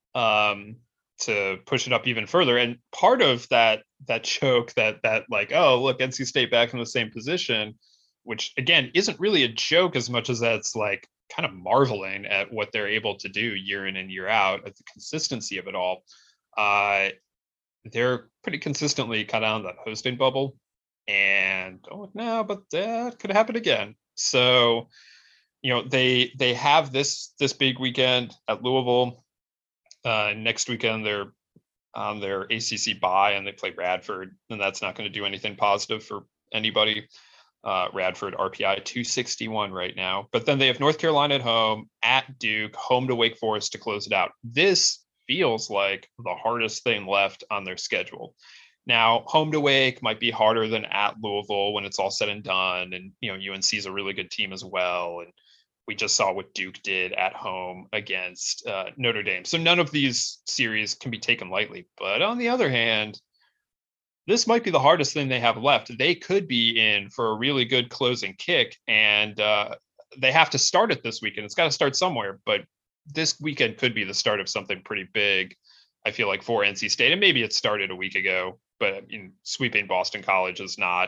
to push it up even further. And part of that joke that like, oh, look, NC State back in the same position, which again isn't really a joke as much as that's like kind of marveling at what they're able to do year in and year out, at the consistency of it all. they're pretty consistently kind of on that hosting bubble. And no, but that could happen again. So, they have this big weekend at Louisville. Next weekend they're on their ACC bye and they play Radford, and that's not going to do anything positive for anybody. Radford RPI 261 right now, but then they have North Carolina at home, at Duke, home to Wake Forest to close it out. This feels like the hardest thing left on their schedule. Now, home to Wake might be harder than at Louisville when it's all said and done. And, UNC is a really good team as well. And we just saw what Duke did at home against Notre Dame. So none of these series can be taken lightly. But on the other hand, this might be the hardest thing they have left. They could be in for a really good closing kick, and they have to start it this weekend. It's got to start somewhere, but this weekend could be the start of something pretty big, I feel like, for NC State. And maybe it started a week ago, but sweeping Boston College is not,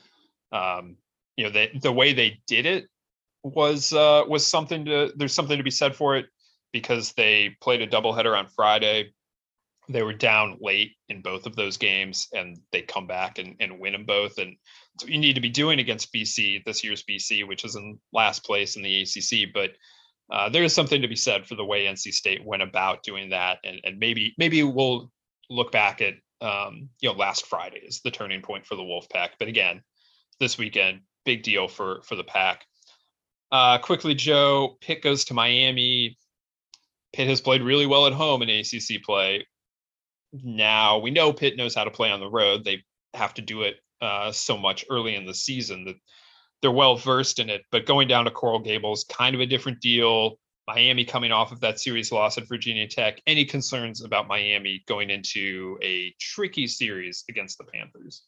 the way they did it was something there's something to be said for it, because they played a doubleheader on Friday. They were down late in both of those games, and they come back and win them both. And so you need to be doing against BC, this year's BC, which is in last place in the ACC. But there is something to be said for the way NC State went about doing that. And maybe we'll look back at, last Friday is the turning point for the Wolfpack. But again, this weekend, big deal for the Pack. Quickly, Joe, Pitt goes to Miami. Pitt has played really well at home in ACC play. Now, we know Pitt knows how to play on the road. They have to do it so much early in the season that they're well versed in it. But going down to Coral Gables, kind of a different deal. Miami coming off of that series loss at Virginia Tech. Any concerns about Miami going into a tricky series against the Panthers?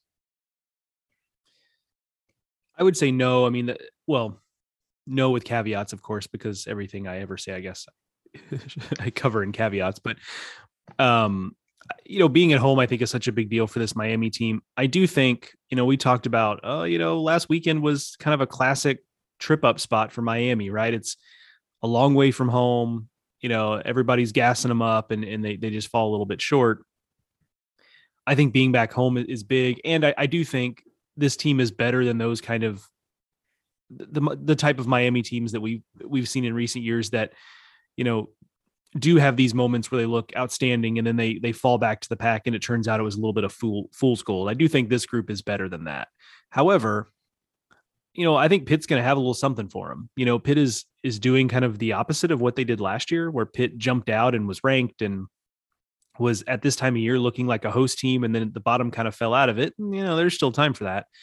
I would say no. I mean, no with caveats, of course, because everything I ever say, I guess, I cover in caveats. But being at home, I think, is such a big deal for this Miami team. I do think, we talked about, last weekend was kind of a classic trip up spot for Miami, right? It's a long way from home. Everybody's gassing them up and they just fall a little bit short. I think being back home is big. And I do think this team is better than those kind of the type of Miami teams that we've seen in recent years that, do have these moments where they look outstanding and then they fall back to the pack and it turns out it was a little bit of fool's gold. I do think this group is better than that. However, I think Pitt's going to have a little something for them. Pitt is doing kind of the opposite of what they did last year, where Pitt jumped out and was ranked and was at this time of year looking like a host team. And then at the bottom kind of fell out of it. There's still time for that.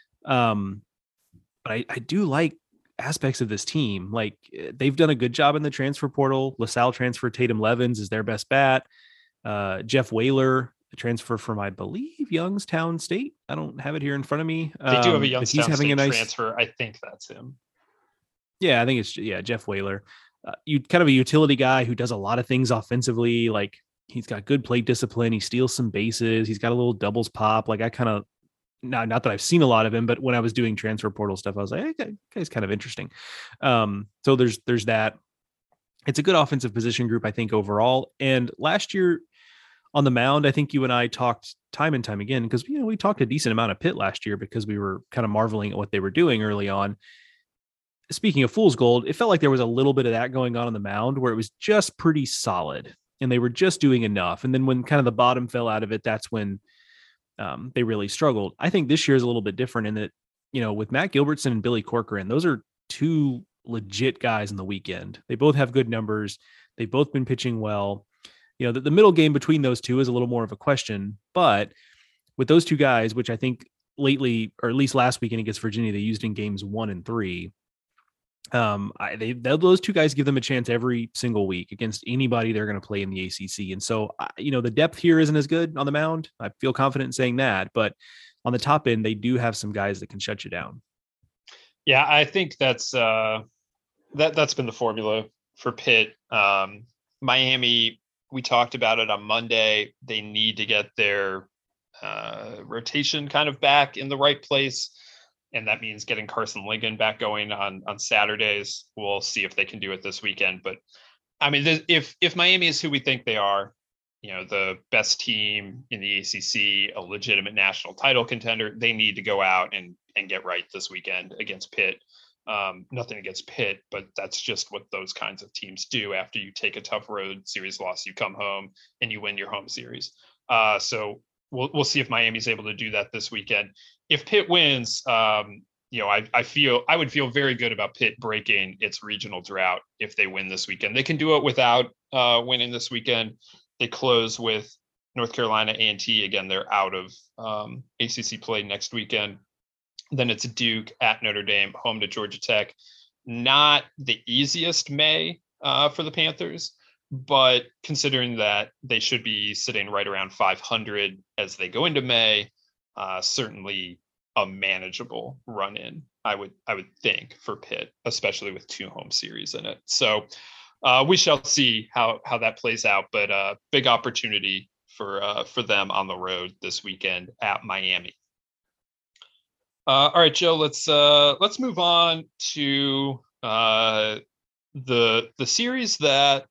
But I do like aspects of this team. Like, they've done a good job in the transfer portal. LaSalle transfer Tatum Levens is their best bat. Jeff Whaler, the transfer from, I believe, Youngstown State. I don't have it here in front of me. They do have a Youngstown State transfer. I think that's him. Yeah, I think it's Jeff Whaler. You kind of a utility guy who does a lot of things offensively. Like, he's got good plate discipline. He steals some bases. He's got a little doubles pop. Like, I kind of, not that I've seen a lot of him, but when I was doing transfer portal stuff, I was like, hey, that guy's kind of interesting. So there's that. It's a good offensive position group, I think, overall. And last year on the mound, I think you and I talked time and time again, because, we talked a decent amount of Pitt last year because we were kind of marveling at what they were doing early on. Speaking of fool's gold, it felt like there was a little bit of that going on the mound where it was just pretty solid and they were just doing enough. And then when kind of the bottom fell out of it, that's when they really struggled. I think this year is a little bit different in that, with Matt Gilbertson and Billy Corcoran, those are two legit guys in the weekend. They both have good numbers. They've both been pitching well. The middle game between those two is a little more of a question, but with those two guys, which I think lately, or at least last weekend against Virginia, they used in games 1 and 3. Those two guys give them a chance every single week against anybody they're going to play in the ACC. And so, the depth here isn't as good on the mound. I feel confident in saying that, but on the top end, they do have some guys that can shut you down. Yeah, I think that's been the formula for Pitt. Miami, we talked about it on Monday. They need to get their rotation kind of back in the right place. And that means getting Carson Lincoln back going on Saturdays. We'll see if they can do it this weekend. But I mean, if Miami is who we think they are, the best team in the ACC, a legitimate national title contender, they need to go out and get right this weekend against Pitt. Nothing against Pitt, but that's just what those kinds of teams do. After you take a tough road series loss, you come home and you win your home series. So we'll see if Miami's able to do that this weekend. If Pitt wins, I would feel very good about Pitt breaking its regional drought if they win this weekend. They can do it without winning this weekend. They close with North Carolina A&T. Again, they're out of ACC play next weekend. Then it's Duke, at Notre Dame, home to Georgia Tech. Not the easiest May for the Panthers, but considering that they should be sitting right around 500 as they go into May, certainly a manageable run-in, I would think, for Pitt, especially with 2 home series in it. So we shall see how that plays out, but big opportunity for them on the road this weekend at Miami. All right, Joe, let's move on to the series that,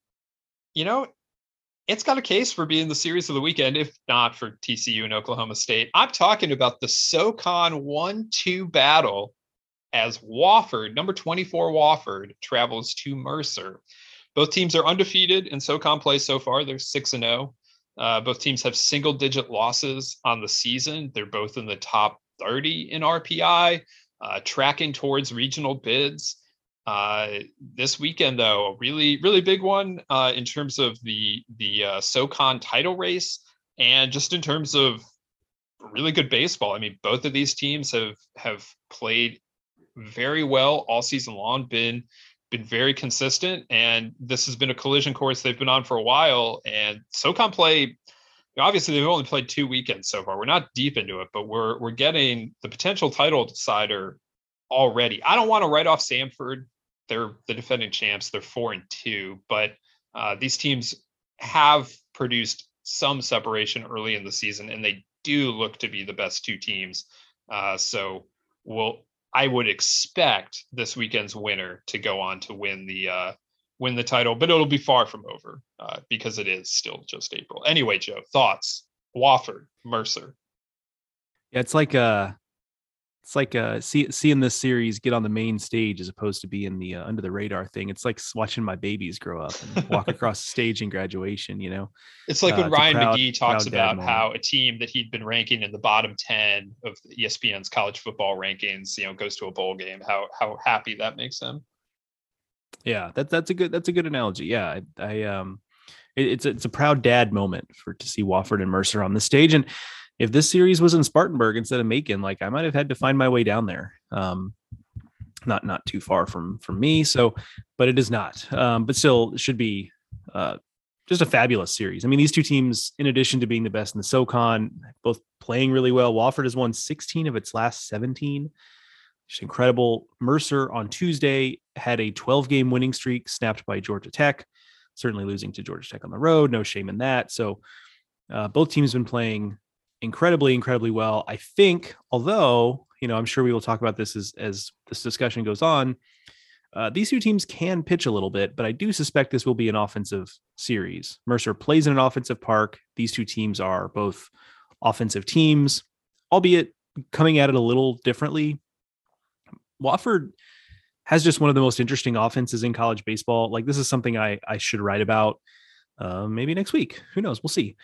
it's got a case for being the series of the weekend, if not for TCU and Oklahoma State. I'm talking about the SoCon 1-2 battle as Wofford, number 24 Wofford, travels to Mercer. Both teams are undefeated in SoCon play so far. They're 6-0. Both teams have single-digit losses on the season. They're both in the top 30 in RPI, tracking towards regional bids. This weekend, though, a really, really big one in terms of the SoCon title race, and just in terms of really good baseball. I mean, both of these teams have played very well all season long, been very consistent, and this has been a collision course they've been on for a while. And SoCon play, obviously they've only played 2 weekends so far. We're not deep into it, but we're getting the potential title decider already. I don't want to write off Samford. They're the defending champs. They're 4-2, but these teams have produced some separation early in the season, and they do look to be the best 2 teams. So I would expect this weekend's winner to go on to win the title, but it'll be far from over because it is still just April. Anyway, Joe, thoughts? Wofford, Mercer. Yeah, it's like seeing this series get on the main stage as opposed to being the under the radar thing. It's like watching my babies grow up and walk across the stage in graduation. It's like when Ryan McGee talks about how a team that he'd been ranking in the bottom 10 of ESPN's college football rankings, goes to a bowl game. How happy that makes him. Yeah, that's a good analogy. Yeah, it's a proud dad moment to see Wofford and Mercer on the stage. And if this series was in Spartanburg instead of Macon, I might have had to find my way down there. Not too far from me. So, but it is not. But still, it should be just a fabulous series. I mean, these 2 teams, in addition to being the best in the SoCon, both playing really well. Wofford has won 16 of its last 17. Just incredible. Mercer on Tuesday had a 12-game winning streak snapped by Georgia Tech, certainly losing to Georgia Tech on the road. No shame in that. So both teams have been playing incredibly well. I think, although, I'm sure we will talk about this as this discussion goes on, these 2 teams can pitch a little bit, but I do suspect this will be an offensive series. Mercer plays in an offensive park. These 2 teams are both offensive teams, albeit coming at it a little differently. Wofford has just one of the most interesting offenses in college baseball. This is something I should write about maybe next week. Who knows? We'll see.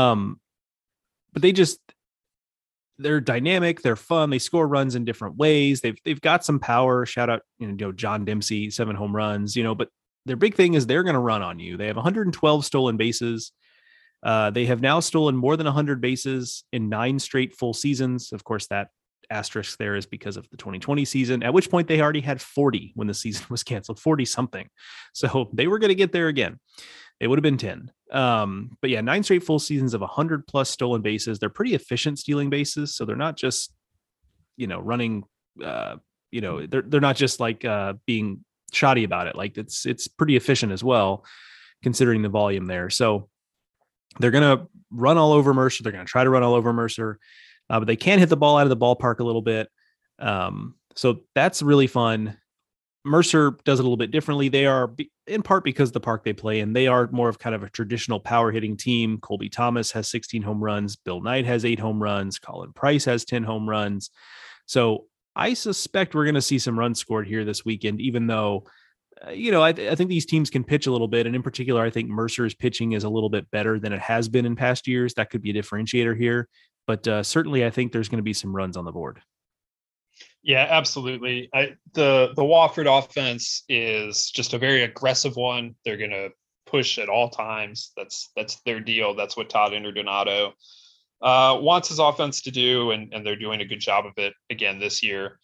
But they're dynamic. They're fun. They score runs in different ways. They've got some power. Shout out, John Dempsey, 7 home runs, but their big thing is they're going to run on you. They have 112 stolen bases. They have now stolen more than 100 bases in 9 straight full seasons. Of course, that asterisk there is because of the 2020 season, at which point they already had 40 when the season was canceled, 40 something. So they were going to get there again. It would have been 10. But yeah, 9 straight full seasons of 100 plus stolen bases. They're pretty efficient stealing bases. So they're not just, running, they're not just being shoddy about it. It's pretty efficient as well, considering the volume there. So they're going to run all over Mercer. They're going to try to run all over Mercer. But they can hit the ball out of the ballpark a little bit. So that's really fun. Mercer does it a little bit differently. They are, in part because the park they play in, they are more of kind of a traditional power hitting team. Colby Thomas has 16 home runs. Bill Knight has 8 home runs. Colin Price has 10 home runs. So I suspect we're going to see some runs scored here this weekend, even though, I think these teams can pitch a little bit. And in particular, I think Mercer's pitching is a little bit better than it has been in past years. That could be a differentiator here. But certainly, I think there's going to be some runs on the board. Yeah, absolutely. The Wofford offense is just a very aggressive one. They're going to push at all times. That's their deal. That's what Todd Interdonato wants his offense to do, and they're doing a good job of it again this year.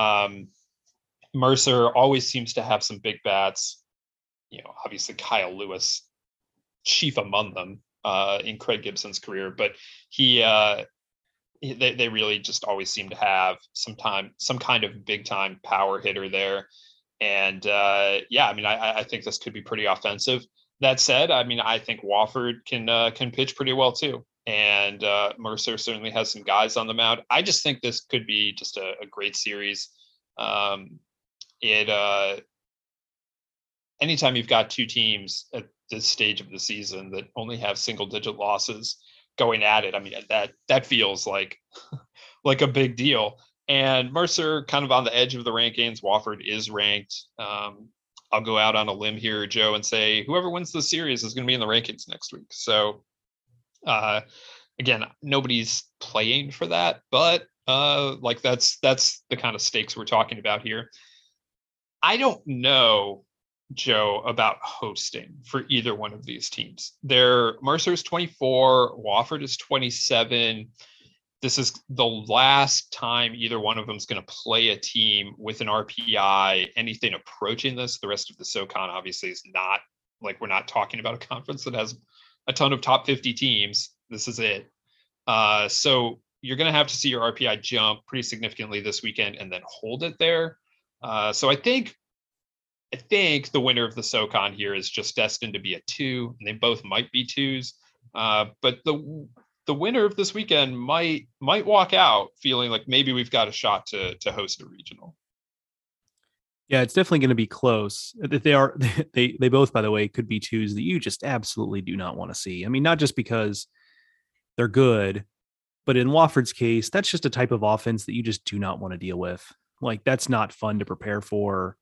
Mercer always seems to have some big bats. Obviously Kyle Lewis, chief among them in Craig Gibson's career, but they really just always seem to have some kind of big time power hitter there. And I think this could be pretty offensive. That said, I think Wofford can pitch pretty well too. And Mercer certainly has some guys on the mound. I just think this could be just a great series. Anytime you've got two teams at this stage of the season that only have single digit losses going at it, that feels like a big deal. And Mercer kind of on the edge of the rankings. Wofford is ranked. I'll go out on a limb here, Joe, and say whoever wins the series is going to be in the rankings next week. So again, nobody's playing for that, but that's the kind of stakes we're talking about here. I don't know, Joe, about hosting for either one of these teams. Mercer's 24, Wofford is 27. This is the last time either one of them is going to play a team with an RPI, anything approaching this. The rest of the SoCon obviously is not, we're not talking about a conference that has a ton of top 50 teams. This is it. So you're going to have to see your RPI jump pretty significantly this weekend and then hold it there. So I think the winner of the SoCon here is just destined to be a 2, and they both might be 2s. But the winner of this weekend might walk out feeling like maybe we've got a shot to host a regional. Yeah, it's definitely going to be close. They both, by the way, could be 2s that you just absolutely do not want to see. Not just because they're good, but in Wofford's case, that's just a type of offense that you just do not want to deal with. That's not fun to prepare for.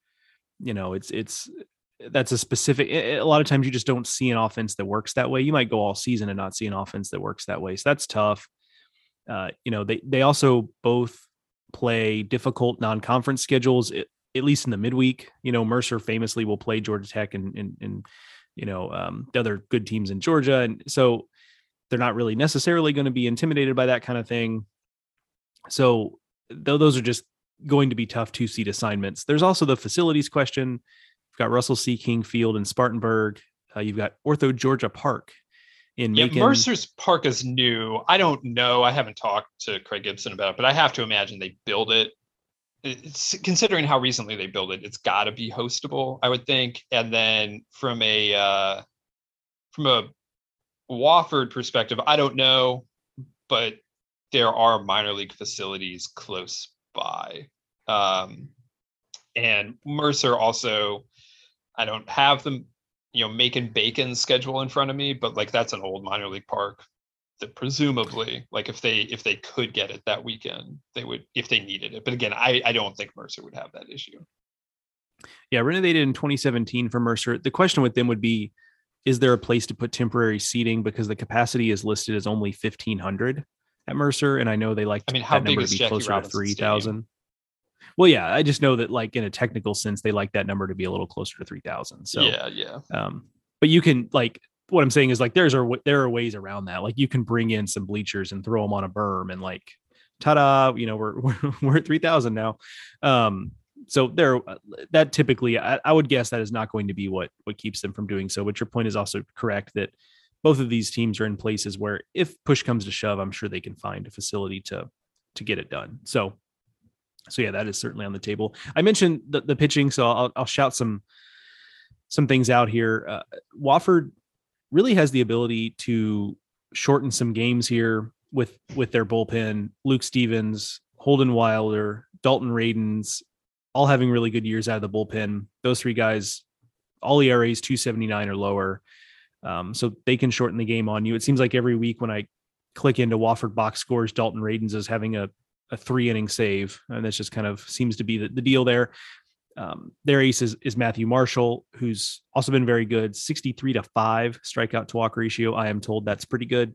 That's a specific, a lot of times you just don't see an offense that works that way. You might go all season and not see an offense that works that way. So that's tough. They also both play difficult non-conference schedules, at least in the midweek. Mercer famously will play Georgia Tech and the other good teams in Georgia. And so they're not really necessarily going to be intimidated by that kind of thing. So those are just going to be tough 2-seed assignments. There's also the facilities question. You've got Russell C. King Field in Spartanburg. You've got Ortho Georgia Park in Macon. Mercer's park is new. I don't know. I haven't talked to Craig Gibson about it, but I have to imagine they build it. It's, considering how recently they built it, it's got to be hostable, I would think. And then from a Wofford perspective, I don't know, but there are minor league facilities close by. And Mercer also, I don't have them, Macon Bacon schedule in front of me, but that's an old minor league park that presumably, if they could get it that weekend, they would, if they needed it. But again, I don't think Mercer would have that issue. Yeah, renovated in 2017 for Mercer. The question with them would be, is there a place to put temporary seating, because the capacity is listed as only 1,500 at Mercer, and I know they like how that big number is to be Jackie closer Robinson to 3,000. Well, yeah, I just know that in a technical sense, they like that number to be a little closer to 3,000. So yeah. But you can what I'm saying is there are ways around that. You can bring in some bleachers and throw them on a berm and ta-da, we're at 3,000 now. So that typically, I would guess that is not going to be what keeps them from doing so. But your point is also correct that both of these teams are in places where if push comes to shove, I'm sure they can find a facility to get it done. So yeah, that is certainly on the table. I mentioned the pitching, so I'll shout some things out here. Wofford really has the ability to shorten some games here with their bullpen. Luke Stevens, Holden Wilder, Dalton Radens, all having really good years out of the bullpen. Those three guys, all ERAs 279 or lower. So they can shorten the game on you. It seems like every week when I click into Wofford box scores, Dalton Radens is having a 3-inning save. And that's just kind of seems to be the deal there. Their ace is Matthew Marshall, who's also been very good. 63-5 strikeout to walk ratio. I am told that's pretty good.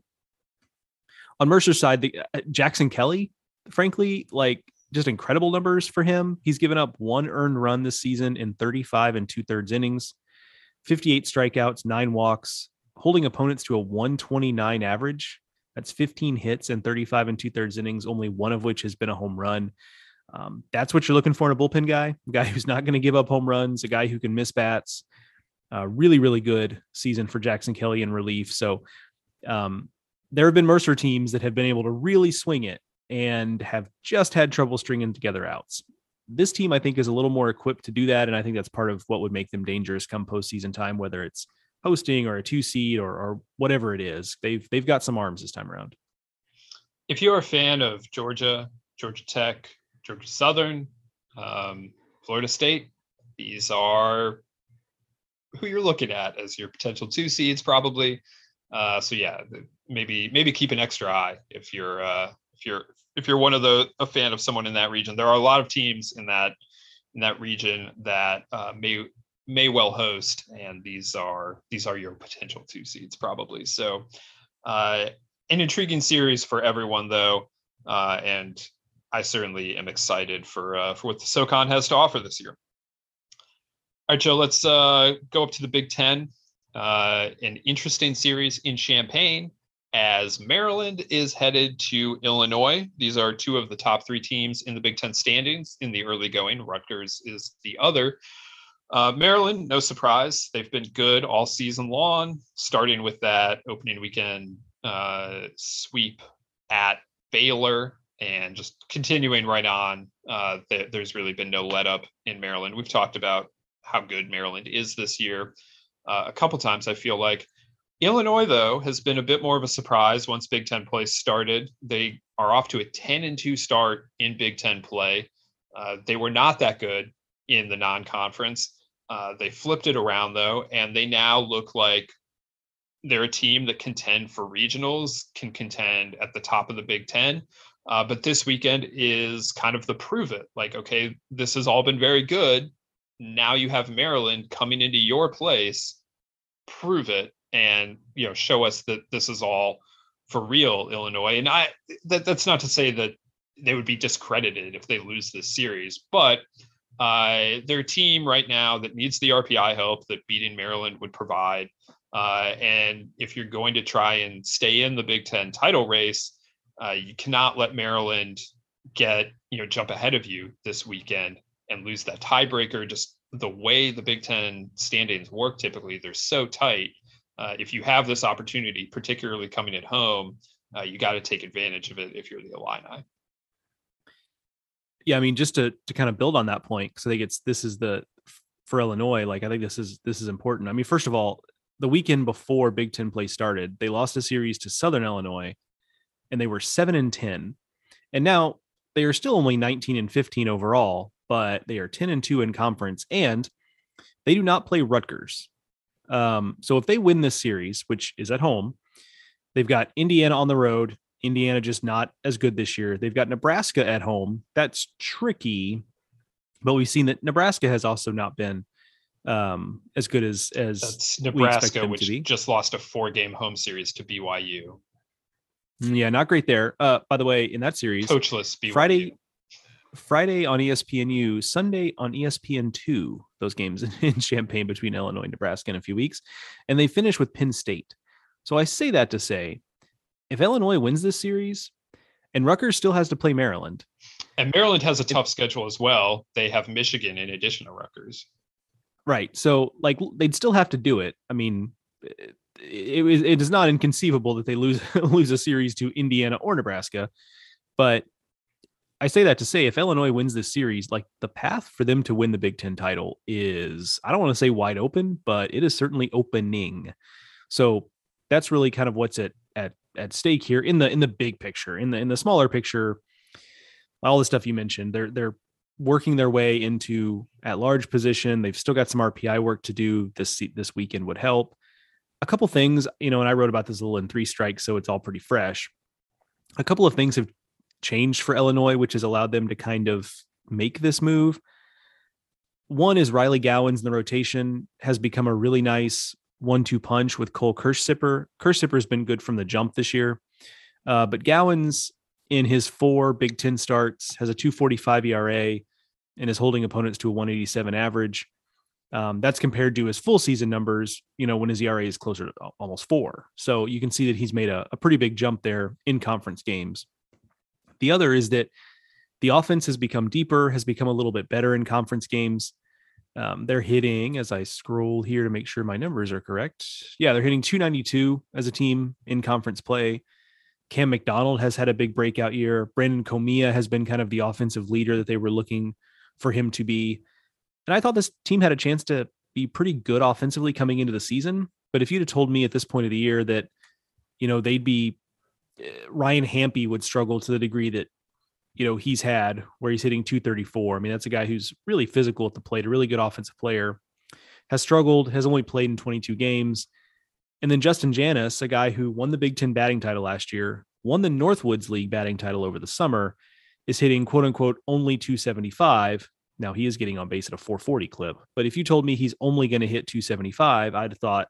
On Mercer's side, Jackson Kelly, frankly, like just incredible numbers for him. He's given up 1 earned run this season in 35 2/3 innings, 58 strikeouts, 9 walks, holding opponents to a 129 average. That's 15 hits and 35 2/3 innings, only one of which has been a home run. That's what you're looking for in a bullpen guy, a guy who's not going to give up home runs, a guy who can miss bats. Really, really good season for Jackson Kelly in relief. So there have been Mercer teams that have been able to really swing it and have just had trouble stringing together outs. This team, I think, is a little more equipped to do that. And I think that's part of what would make them dangerous come postseason time, whether it's hosting or a 2 seed or whatever it is. They've got some arms this time around. If you're a fan of Georgia Tech, Georgia Southern, Florida State, these are who you're looking at as your potential 2 seeds, probably. So yeah, maybe keep an extra eye if you're one of a fan of someone in that region. There are a lot of teams in that region that may well host, and these are your potential 2 seeds probably. So an intriguing series for everyone though, and I certainly am excited for what the SoCon has to offer this year. All right, Joe, let's go up to the Big Ten. An interesting series in Champaign as Maryland is headed to Illinois. These are 2 of the top 3 teams in the Big Ten standings in the early going. Rutgers is the other. Maryland, no surprise. They've been good all season long, starting with that opening weekend sweep at Baylor and just continuing right on. There's really been no let up in Maryland. We've talked about how good Maryland is this year a couple times, I feel like. Illinois, though, has been a bit more of a surprise once Big Ten play started. They are off to a 10-2 start in Big Ten play. They were not that good in the non-conference. They flipped it around, though, and they now look like they're a team that contend for regionals, can contend at the top of the Big Ten. But this weekend is kind of the prove it. Like, okay, this has all been very good. Now you have Maryland coming into your place, prove it, and show us that this is all for real, Illinois. And that's not to say that they would be discredited if they lose this series, but they're a team right now that needs the RPI help that beating Maryland would provide. And if you're going to try and stay in the Big Ten title race, you cannot let Maryland jump ahead of you this weekend and lose that tiebreaker. Just the way the Big Ten standings work, typically they're so tight. If you have this opportunity, particularly coming at home, you got to take advantage of it if you're the Illini. Yeah, I mean, just to kind of build on that point, because I think for Illinois, like I think this is important. I mean, first of all, the weekend before Big Ten play started, they lost a series to Southern Illinois, and they were 7-10, and now they are still only 19-15 overall, but they are 10-2 in conference, and they do not play Rutgers. So if they win this series, which is at home, they've got Indiana on the road. Indiana just not as good this year. They've got Nebraska at home. That's tricky, but we've seen that Nebraska has also not been as good as that's Nebraska, which just lost a 4-game home series to BYU. Yeah, not great there. By the way, in that series, coachless BYU. Friday on ESPNU, Sunday on ESPN2, those games in Champaign between Illinois and Nebraska in a few weeks. And they finish with Penn State. So I say that to say, if Illinois wins this series and Rutgers still has to play Maryland. And Maryland has a tough schedule as well. They have Michigan in addition to Rutgers. Right. So like they'd still have to do it. I mean, it is not inconceivable that they lose a series to Indiana or Nebraska, but I say that to say if Illinois wins this series, like the path for them to win the Big Ten title is, I don't want to say wide open, but it is certainly opening. So that's really kind of what's at stake here in the big picture. In the smaller picture, all the stuff you mentioned, they're working their way into at-large position. They've still got some RPI work to do. This weekend would help. A couple things, and I wrote about this a little in 3 Strikes, so it's all pretty fresh. A couple of things have changed for Illinois, which has allowed them to kind of make this move. One is Riley Gowins in the rotation has become a really nice 1-2 punch with Cole Kirschsipper. Kirschsipper has been good from the jump this year, but Gowins in his 4 Big Ten starts has a 2.45 ERA and is holding opponents to a 187 average. That's compared to his full season numbers, when his ERA is closer to almost 4. So you can see that he's made a pretty big jump there in conference games. The other is that the offense has become deeper, has become a little bit better in conference games. They're hitting, as I scroll here to make sure my numbers are correct. Yeah, they're hitting 292 as a team in conference play. Cam McDonald has had a big breakout year. Brandon Comia has been kind of the offensive leader that they were looking for him to be. And I thought this team had a chance to be pretty good offensively coming into the season. But if you'd have told me at this point of the year that, they'd be Ryan Hampe would struggle to the degree that, he's had, where he's hitting 234. I mean, that's a guy who's really physical at the plate, a really good offensive player, has struggled, has only played in 22 games. And then Justin Janis, a guy who won the Big Ten batting title last year, won the Northwoods League batting title over the summer, is hitting quote unquote only 275. Now he is getting on base at a 440 clip. But if you told me he's only going to hit 275, I'd have thought,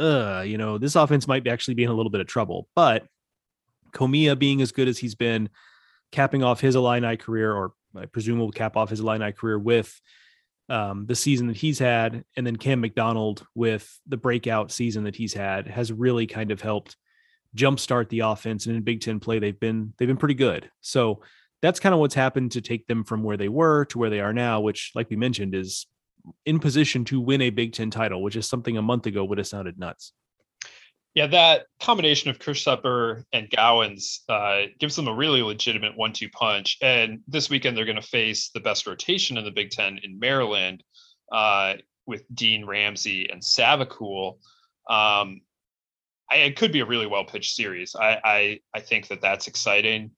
this offense might actually be in a little bit of trouble. But Comia being as good as he's been, capping off his Illini career, or I presume will cap off his Illini career with the season that he's had, and then Cam McDonald with the breakout season that he's had, has really kind of helped jumpstart the offense. And in Big Ten play, they've been pretty good. So that's kind of what's happened to take them from where they were to where they are now, which, like we mentioned, is in position to win a Big Ten title, which is something a month ago would have sounded nuts. Yeah, that combination of Kirschsipper and Gowins gives them a really legitimate 1-2 punch. And this weekend, they're going to face the best rotation in the Big Ten in Maryland with Dean Ramsey and Savacool. It could be a really well-pitched series. I think that's exciting.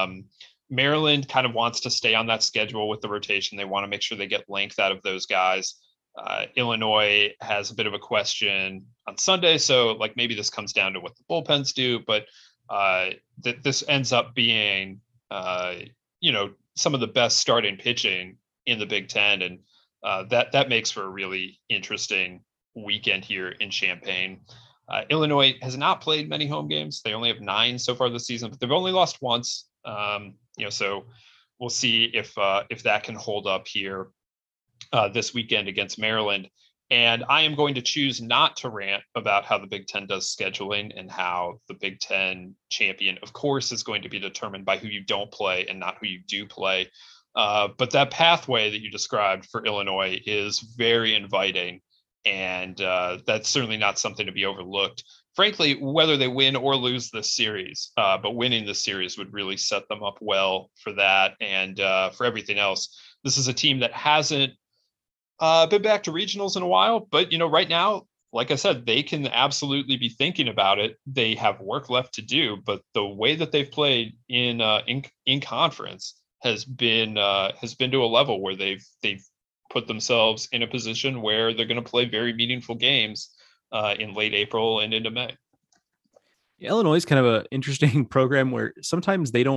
Maryland kind of wants to stay on that schedule with the rotation. They want to make sure they get length out of those guys. Illinois has a bit of a question on Sunday, so maybe this comes down to what the bullpens do, but this ends up being some of the best starting pitching in the Big Ten, and that makes for a really interesting weekend here in Champaign. Illinois has not played many home games. They only have 9 so far this season, but they've only lost once. So we'll see if that can hold up here this weekend against Maryland. And I am going to choose not to rant about how the Big Ten does scheduling and how the Big Ten champion, of course, is going to be determined by who you don't play and not who you do play. But that pathway that you described for Illinois is very inviting. And that's certainly not something to be overlooked. Frankly, whether they win or lose this series, but winning this series would really set them up well for that and for everything else. This is a team that hasn't been back to regionals in a while, but right now, like I said, they can absolutely be thinking about it. They have work left to do, but the way that they've played in conference has been to a level where they've put themselves in a position where they're going to play very meaningful games in late April and into May. Illinois is kind of an interesting program where sometimes they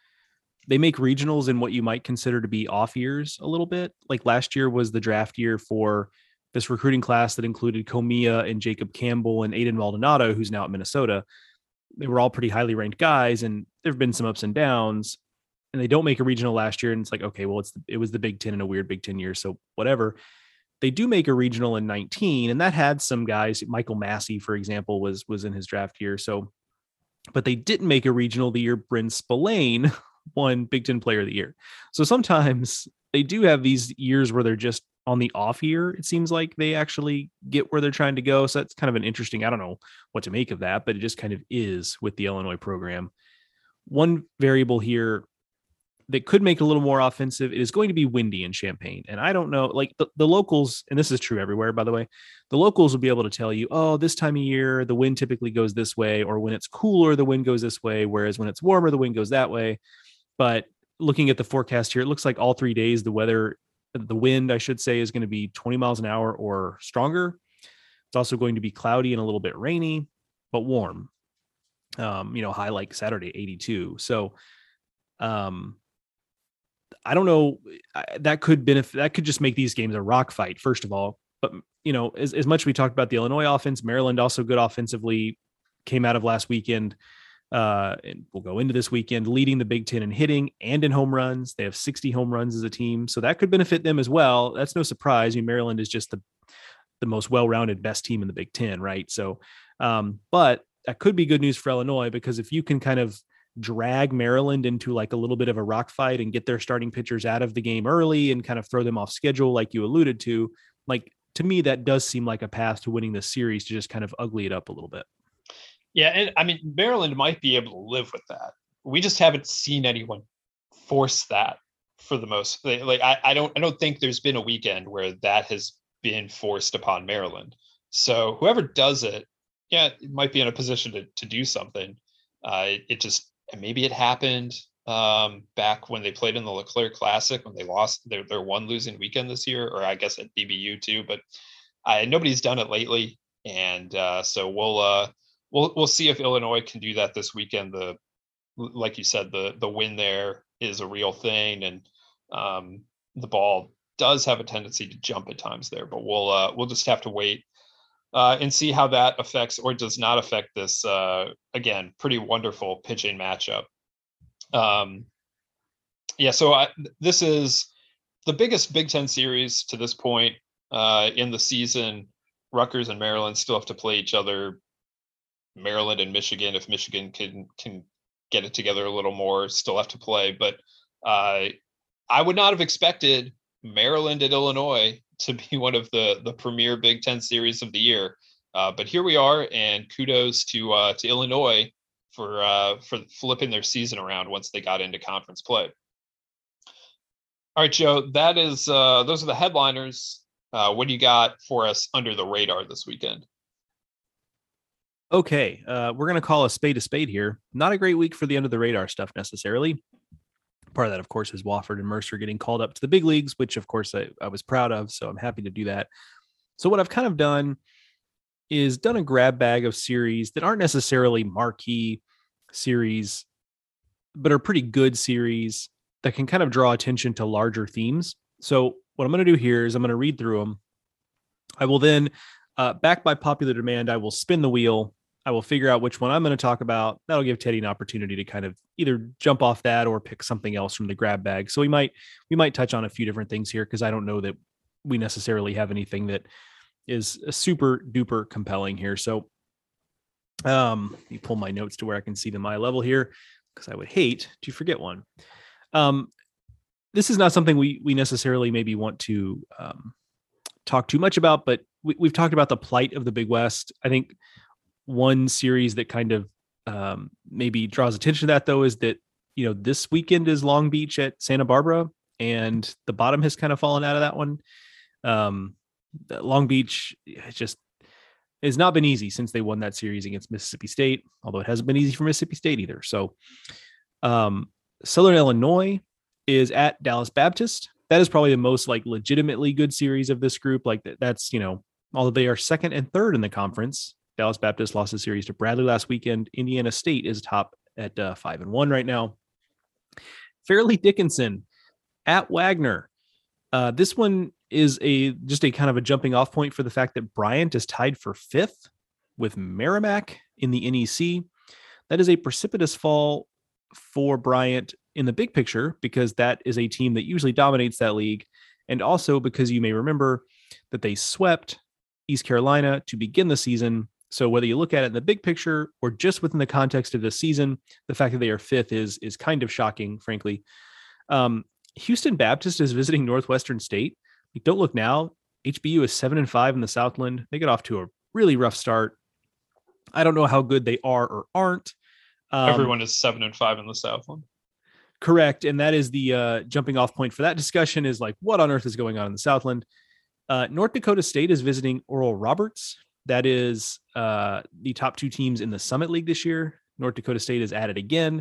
make regionals in what you might consider to be off years a little bit. Like last year was the draft year for this recruiting class that included Comia and Jacob Campbell and Aiden Maldonado, who's now at Minnesota. They were all pretty highly ranked guys, and there've been some ups and downs, and they don't make a regional last year. And it's like, okay, well, it was the Big Ten in a weird Big Ten year. So whatever. They do make a regional in 19, and that had some guys. Michael Massey, for example, was in his draft year. So, but they didn't make a regional the year Bryn Spillane won Big Ten Player of the Year. So sometimes they do have these years where they're just on the off year. It seems like they actually get where they're trying to go. So that's kind of an interesting, I don't know what to make of that, but it just kind of is with the Illinois program. One variable here that could make it a little more offensive, it is going to be windy in Champaign. And I don't know, like the locals, and this is true everywhere, by the way, the locals will be able to tell you, oh, this time of year, the wind typically goes this way, or when it's cooler, the wind goes this way. Whereas when it's warmer, the wind goes that way. But looking at the forecast here, it looks like all 3 days, the wind, I should say, is going to be 20 miles an hour or stronger. It's also going to be cloudy and a little bit rainy, but warm. High like Saturday, 82. So, I don't know. That could benefit. That could just make these games a rock fight, first of all. But as much as we talked about the Illinois offense, Maryland also good offensively, came out of last weekend, and we'll go into this weekend leading the Big Ten in hitting and in home runs. They have 60 home runs as a team, so that could benefit them as well. That's no surprise. Maryland is just the most well-rounded, best team in the Big Ten, right? So, but that could be good news for Illinois, because if you can kind of drag Maryland into like a little bit of a rock fight and get their starting pitchers out of the game early and kind of throw them off schedule, like you alluded to, like, to me, that does seem like a path to winning the series, to just kind of ugly it up a little bit. Yeah. And I mean, Maryland might be able to live with that. We just haven't seen anyone force that for the most. Like, I don't think there's been a weekend where that has been forced upon Maryland. So whoever does it, yeah, it might be in a position to do something. Maybe it happened back when they played in the LeClaire Classic, when they lost their one losing weekend this year, or I guess at BBU too, but nobody's done it lately. And so we'll see if Illinois can do that this weekend. Like you said, the win there is a real thing, and the ball does have a tendency to jump at times there, but we'll just have to wait and see how that affects or does not affect this, again, pretty wonderful pitching matchup. So this is the biggest Big Ten series to this point in the season. Rutgers and Maryland still have to play each other. Maryland and Michigan, if Michigan can get it together a little more, still have to play. But I would not have expected Maryland and Illinois to be one of the premier Big Ten series of the year. But here we are, and kudos to Illinois for flipping their season around once they got into conference play. All right, Joe, that is those are the headliners. What do you got for us under the radar this weekend? Okay, we're going to call a spade here. Not a great week for the under the radar stuff necessarily. Part of that, of course, is Wofford and Mercer getting called up to the big leagues, which, of course, I was proud of. So I'm happy to do that. So what I've kind of done is done a grab bag of series that aren't necessarily marquee series, but are pretty good series that can kind of draw attention to larger themes. So what I'm going to do here is I'm going to read through them. I will then, back by popular demand, I will spin the wheel. I will figure out which one I'm going to talk about. That'll give Teddy an opportunity to kind of either jump off that or pick something else from the grab bag. So we might touch on a few different things here, because I don't know that we necessarily have anything that is super duper compelling here. So let me pull my notes to where I can see them eye level here, because I would hate to forget one. This is not something we necessarily maybe want to talk too much about, but we've talked about the plight of the Big West. I think one series that kind of maybe draws attention to that, though, is that, this weekend is Long Beach at Santa Barbara, and the bottom has kind of fallen out of that one. Long Beach just has not been easy since they won that series against Mississippi State, although it hasn't been easy for Mississippi State either. So Southern Illinois is at Dallas Baptist. That is probably the most legitimately good series of this group. That's, although they are second and third in the conference, Dallas Baptist lost a series to Bradley last weekend. Indiana State is top at 5-1 right now. Fairleigh Dickinson at Wagner. This one is just a kind of a jumping off point for the fact that Bryant is tied for fifth with Merrimack in the NEC. That is a precipitous fall for Bryant in the big picture, because that is a team that usually dominates that league. And also because you may remember that they swept East Carolina to begin the season. So whether you look at it in the big picture or just within the context of the season, the fact that they are fifth is kind of shocking, frankly. Houston Baptist is visiting Northwestern State. Don't look now. HBU is 7-5 in the Southland. They get off to a really rough start. I don't know how good they are or aren't. Everyone is 7-5 in the Southland. Correct. And that is the jumping off point for that discussion, is what on earth is going on in the Southland? North Dakota State is visiting Oral Roberts. That is the top two teams in the Summit League this year. North Dakota State is at it again.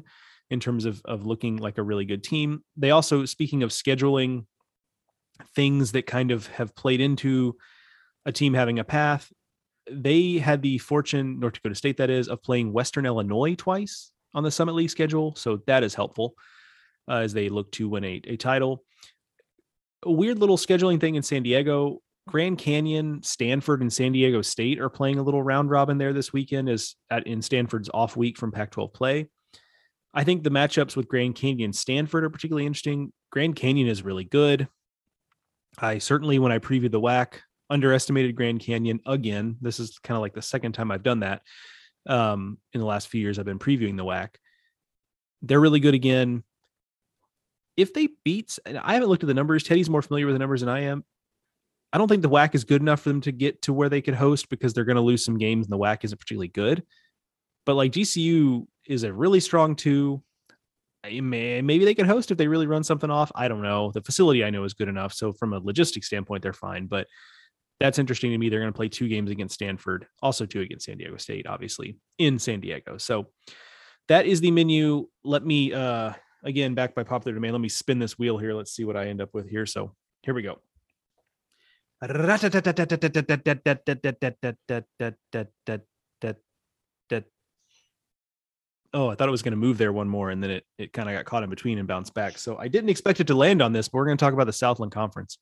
in terms of looking like a really good team. They also, speaking of scheduling, things that kind of have played into a team having a path, they had the fortune, North Dakota State that is, of playing Western Illinois twice on the Summit League schedule. So that is helpful as they look to win a title. A weird little scheduling thing in San Diego. Grand Canyon, Stanford, and San Diego State are playing a little round robin there this weekend in Stanford's off week from Pac-12 play. I think the matchups with Grand Canyon and Stanford are particularly interesting. Grand Canyon is really good. I certainly, when I previewed the WAC, underestimated Grand Canyon again. This is kind of like the second time I've done that. In the last few years, I've been previewing the WAC. They're really good again. If they beat, and I haven't looked at the numbers, Teddy's more familiar with the numbers than I am. I don't think the WAC is good enough for them to get to where they could host because they're going to lose some games and the WAC isn't particularly good. But like GCU is a really strong 2. Maybe they could host if they really run something off. I don't know. The facility I know is good enough. So from a logistics standpoint, they're fine. But that's interesting to me. They're going to play 2 games against Stanford, also 2 against San Diego State, obviously, in San Diego. So that is the menu. Let me, again, back by popular demand, let me spin this wheel here. Let's see what I end up with here. So here we go. Oh, I thought it was going to move there one more, and then it kind of got caught in between and bounced back. So I didn't expect it to land on this, but we're going to talk about the Southland Conference.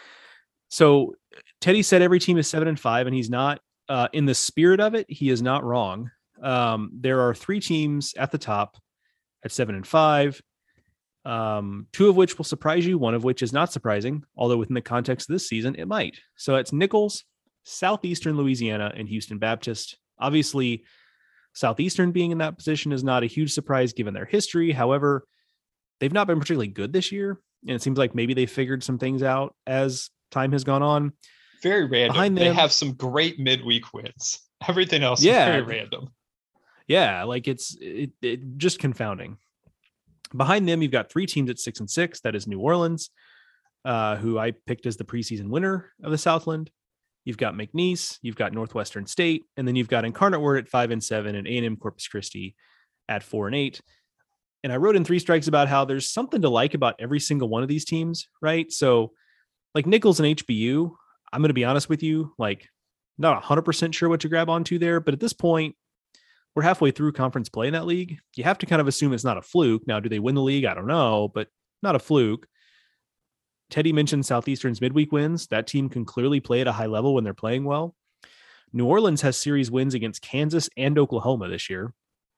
So Teddy said every team is 7-5, and he's not, in the spirit of it, he is not wrong. There are 3 teams at the top at 7-5. 2 of which will surprise you, 1 of which is not surprising, although within the context of this season, it might. So it's Nichols, Southeastern Louisiana, and Houston Baptist. Obviously, Southeastern being in that position is not a huge surprise given their history. However, they've not been particularly good this year, and it seems like maybe they figured some things out as time has gone on. Very random. They have some great midweek wins. Everything else is very random. Yeah, like it just confounding. Behind them, you've got 3 teams at 6-6. That is New Orleans, who I picked as the preseason winner of the Southland. You've got McNeese, you've got Northwestern State, and then you've got Incarnate Word at 5-7 and A&M Corpus Christi at 4-8. And I wrote in 3 strikes about how there's something to like about every single one of these teams, right? So like Nichols and HBU, I'm going to be honest with you, like not 100% sure what to grab onto there, but at this point, we're halfway through conference play in that league. You have to kind of assume it's not a fluke. Now, do they win the league? I don't know, but not a fluke. Teddy mentioned Southeastern's midweek wins. That team can clearly play at a high level when they're playing well. New Orleans has series wins against Kansas and Oklahoma this year.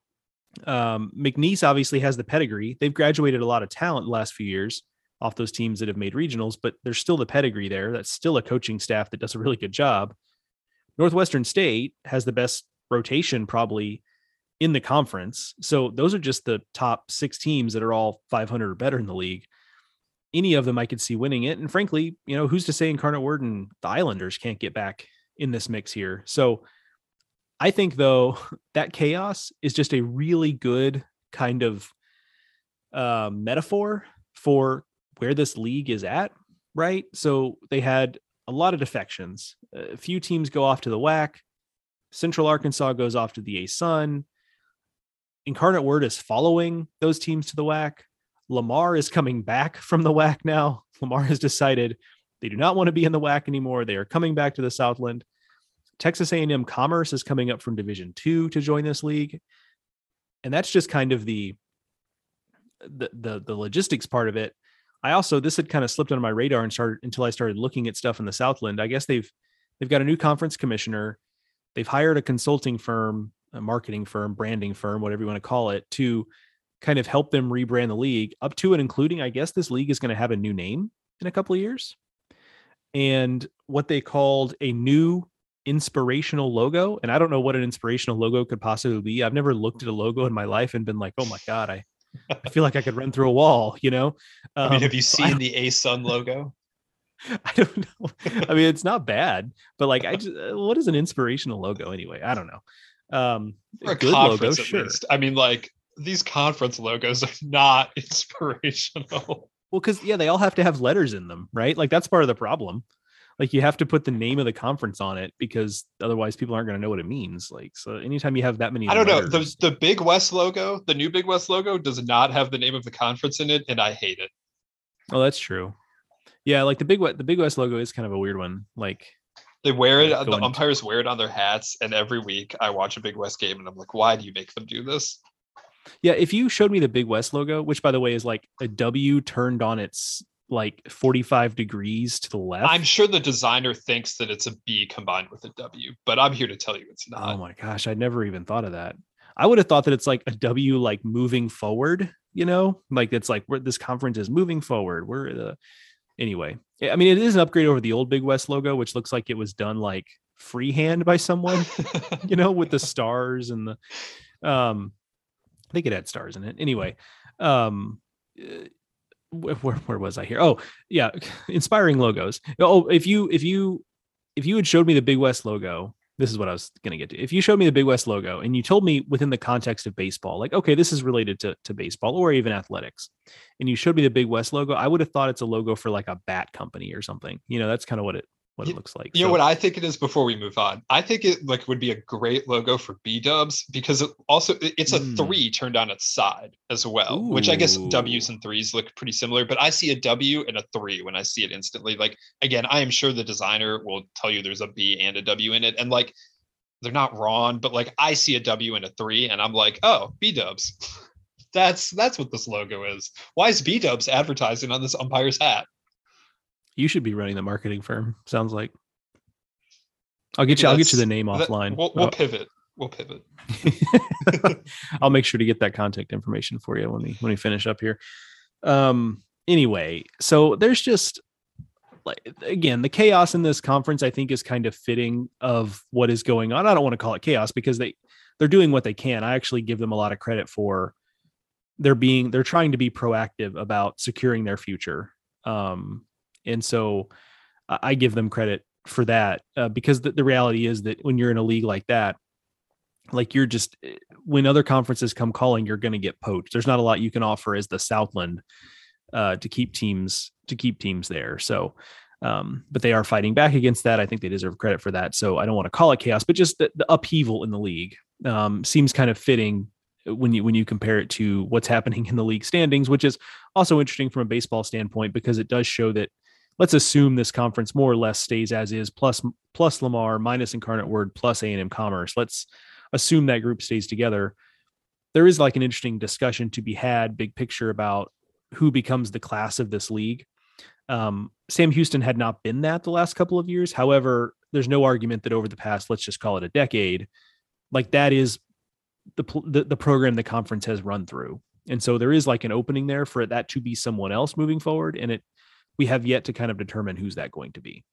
McNeese obviously has the pedigree. They've graduated a lot of talent the last few years off those teams that have made regionals, but there's still the pedigree there. That's still a coaching staff that does a really good job. Northwestern State has the best rotation probably in the conference. So those are just the top 6 teams that are all 500 or better in the league. Any of them I could see winning it. And frankly, who's to say Incarnate Word and the Islanders can't get back in this mix here? So I think though that chaos is just a really good kind of metaphor for where this league is at, right? So they had a lot of defections. A few teams go off to the WAC. Central Arkansas goes off to the ASUN. Incarnate Word is following those teams to the WAC. Lamar is coming back from the WAC now. Lamar has decided they do not want to be in the WAC anymore. They are coming back to the Southland. Texas A&M Commerce is coming up from Division II to join this league. And that's just kind of the logistics part of it. This had kind of slipped on my radar until I started looking at stuff in the Southland. I guess they've got a new conference commissioner. They've hired a consulting firm, a marketing firm, branding firm, whatever you want to call it, to kind of help them rebrand the league up to and including, I guess this league is going to have a new name in a couple of years. And what they called a new inspirational logo. And I don't know what an inspirational logo could possibly be. I've never looked at a logo in my life and been like, oh my God, I feel like I could run through a wall, have you seen the ASUN logo? I don't know. I mean, it's not bad, but like, what is an inspirational logo anyway? I don't know. For a good logo, sure. Least. I mean, like these conference logos are not inspirational. Well, because they all have to have letters in them, right? Like that's part of the problem. Like you have to put the name of the conference on it because otherwise people aren't going to know what it means. Like, so anytime you have that many, I don't know. letters, The Big West logo, the new Big West logo does not have the name of the conference in it, and I hate it. Oh, that's true. Yeah, like the Big West logo is kind of a weird one. Like they wear it, the umpires wear it on their hats, and every week I watch a Big West game and I'm like, why do you make them do this? Yeah, if you showed me the Big West logo, which by the way is like a W turned on its like 45 degrees to the left. I'm sure the designer thinks that it's a B combined with a W, but I'm here to tell you it's not. Oh my gosh, I never even thought of that. I would have thought that it's like a W like moving forward, like it's like this conference is moving forward. Anyway. I mean, it is an upgrade over the old Big West logo, which looks like it was done like freehand by someone, with the stars and the I think it had stars in it. Anyway, where was I here? Oh, yeah, inspiring logos. Oh, if you had showed me the Big West logo, this is what I was going to get to. If you showed me the Big West logo and you told me within the context of baseball, like, okay, this is related to baseball or even athletics, and you showed me the Big West logo, I would have thought it's a logo for like a bat company or something. That's kind of what it looks like. You know what I think it is before we move on? I think it like would be a great logo for B-dubs because it's a 3 turned on its side as well. Ooh. Which I guess W's and 3s look pretty similar, but I see a W and a 3 when I see it instantly. Like, again, I am sure the designer will tell you there's a B and a W in it. And like, they're not wrong, but like I see a W and a 3 and I'm like, oh, B-dubs. That's what this logo is. Why is B-dubs advertising on this umpire's hat? You should be running the marketing firm. Sounds like. I'll get you the name offline. We'll pivot. We'll pivot. I'll make sure to get that contact information for you when we finish up here. Anyway, so there's just like, again, the chaos in this conference, I think, is kind of fitting of what is going on. I don't want to call it chaos because they're doing what they can. I actually give them a lot of credit for they're trying to be proactive about securing their future. And so I give them credit for that because the reality is that when you're in a league like that, like when other conferences come calling, you're going to get poached. There's not a lot you can offer as the Southland to keep teams there. So, but they are fighting back against that. I think they deserve credit for that. So I don't want to call it chaos, but just the upheaval in the league seems kind of fitting when you compare it to what's happening in the league standings, which is also interesting from a baseball standpoint because it does show that. Let's assume this conference more or less stays as is, plus Lamar, minus Incarnate Word, plus A&M Commerce. Let's assume that group stays together. There is like an interesting discussion to be had, big picture, about who becomes the class of this league. Sam Houston had not been that the last couple of years. However, there's no argument that over the past, let's just call it a decade, like that is the program the conference has run through. And so there is like an opening there for that to be someone else moving forward. And we have yet to kind of determine who's that going to be.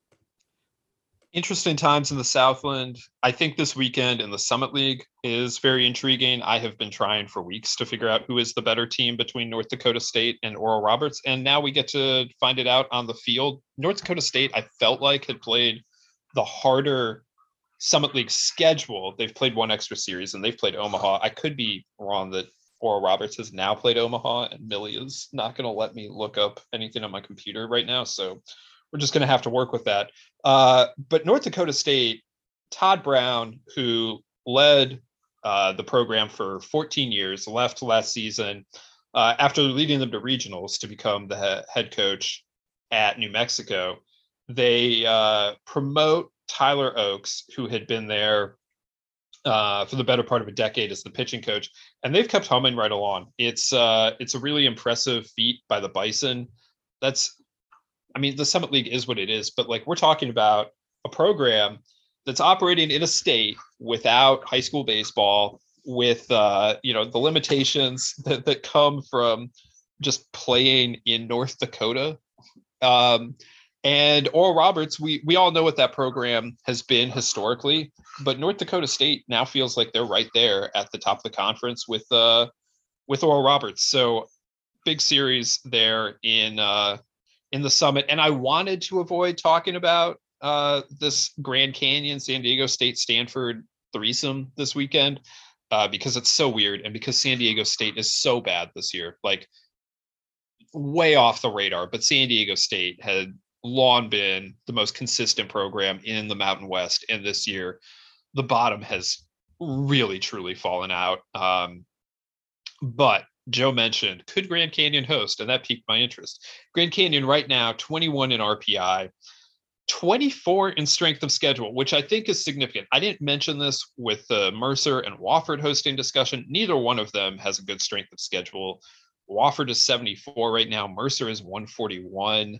Interesting times in the Southland. I think this weekend in the Summit League is very intriguing. I have been trying for weeks to figure out who is the better team between North Dakota State and Oral Roberts. And now we get to find it out on the field. North Dakota State, I felt like, had played the harder Summit League schedule. They've played one extra series and they've played Omaha. I could be wrong that Oral Roberts has now played Omaha, and Millie is not going to let me look up anything on my computer right now. So we're just going to have to work with that. But North Dakota State, Todd Brown, who led the program for 14 years, left last season after leading them to regionals to become the head coach at New Mexico. They promote Tyler Oaks, who had been there for the better part of a decade as the pitching coach, and they've kept humming right along. It's a really impressive feat by the Bison. The Summit League is what it is, but like we're talking about a program that's operating in a state without high school baseball, with the limitations that come from just playing in North Dakota. And Oral Roberts, we all know what that program has been historically, but North Dakota State now feels like they're right there at the top of the conference with Oral Roberts. So big series there in the Summit. And I wanted to avoid talking about this Grand Canyon, San Diego State, Stanford threesome this weekend because it's so weird, and because San Diego State is so bad this year, like way off the radar. But San Diego State had long been the most consistent program in the Mountain West. And this year, the bottom has really, truly fallen out. But Joe mentioned, could Grand Canyon host? And that piqued my interest. Grand Canyon right now, 21 in RPI, 24 in strength of schedule, which I think is significant. I didn't mention this with the Mercer and Wofford hosting discussion. Neither one of them has a good strength of schedule. Wofford is 74 right now. Mercer is 141.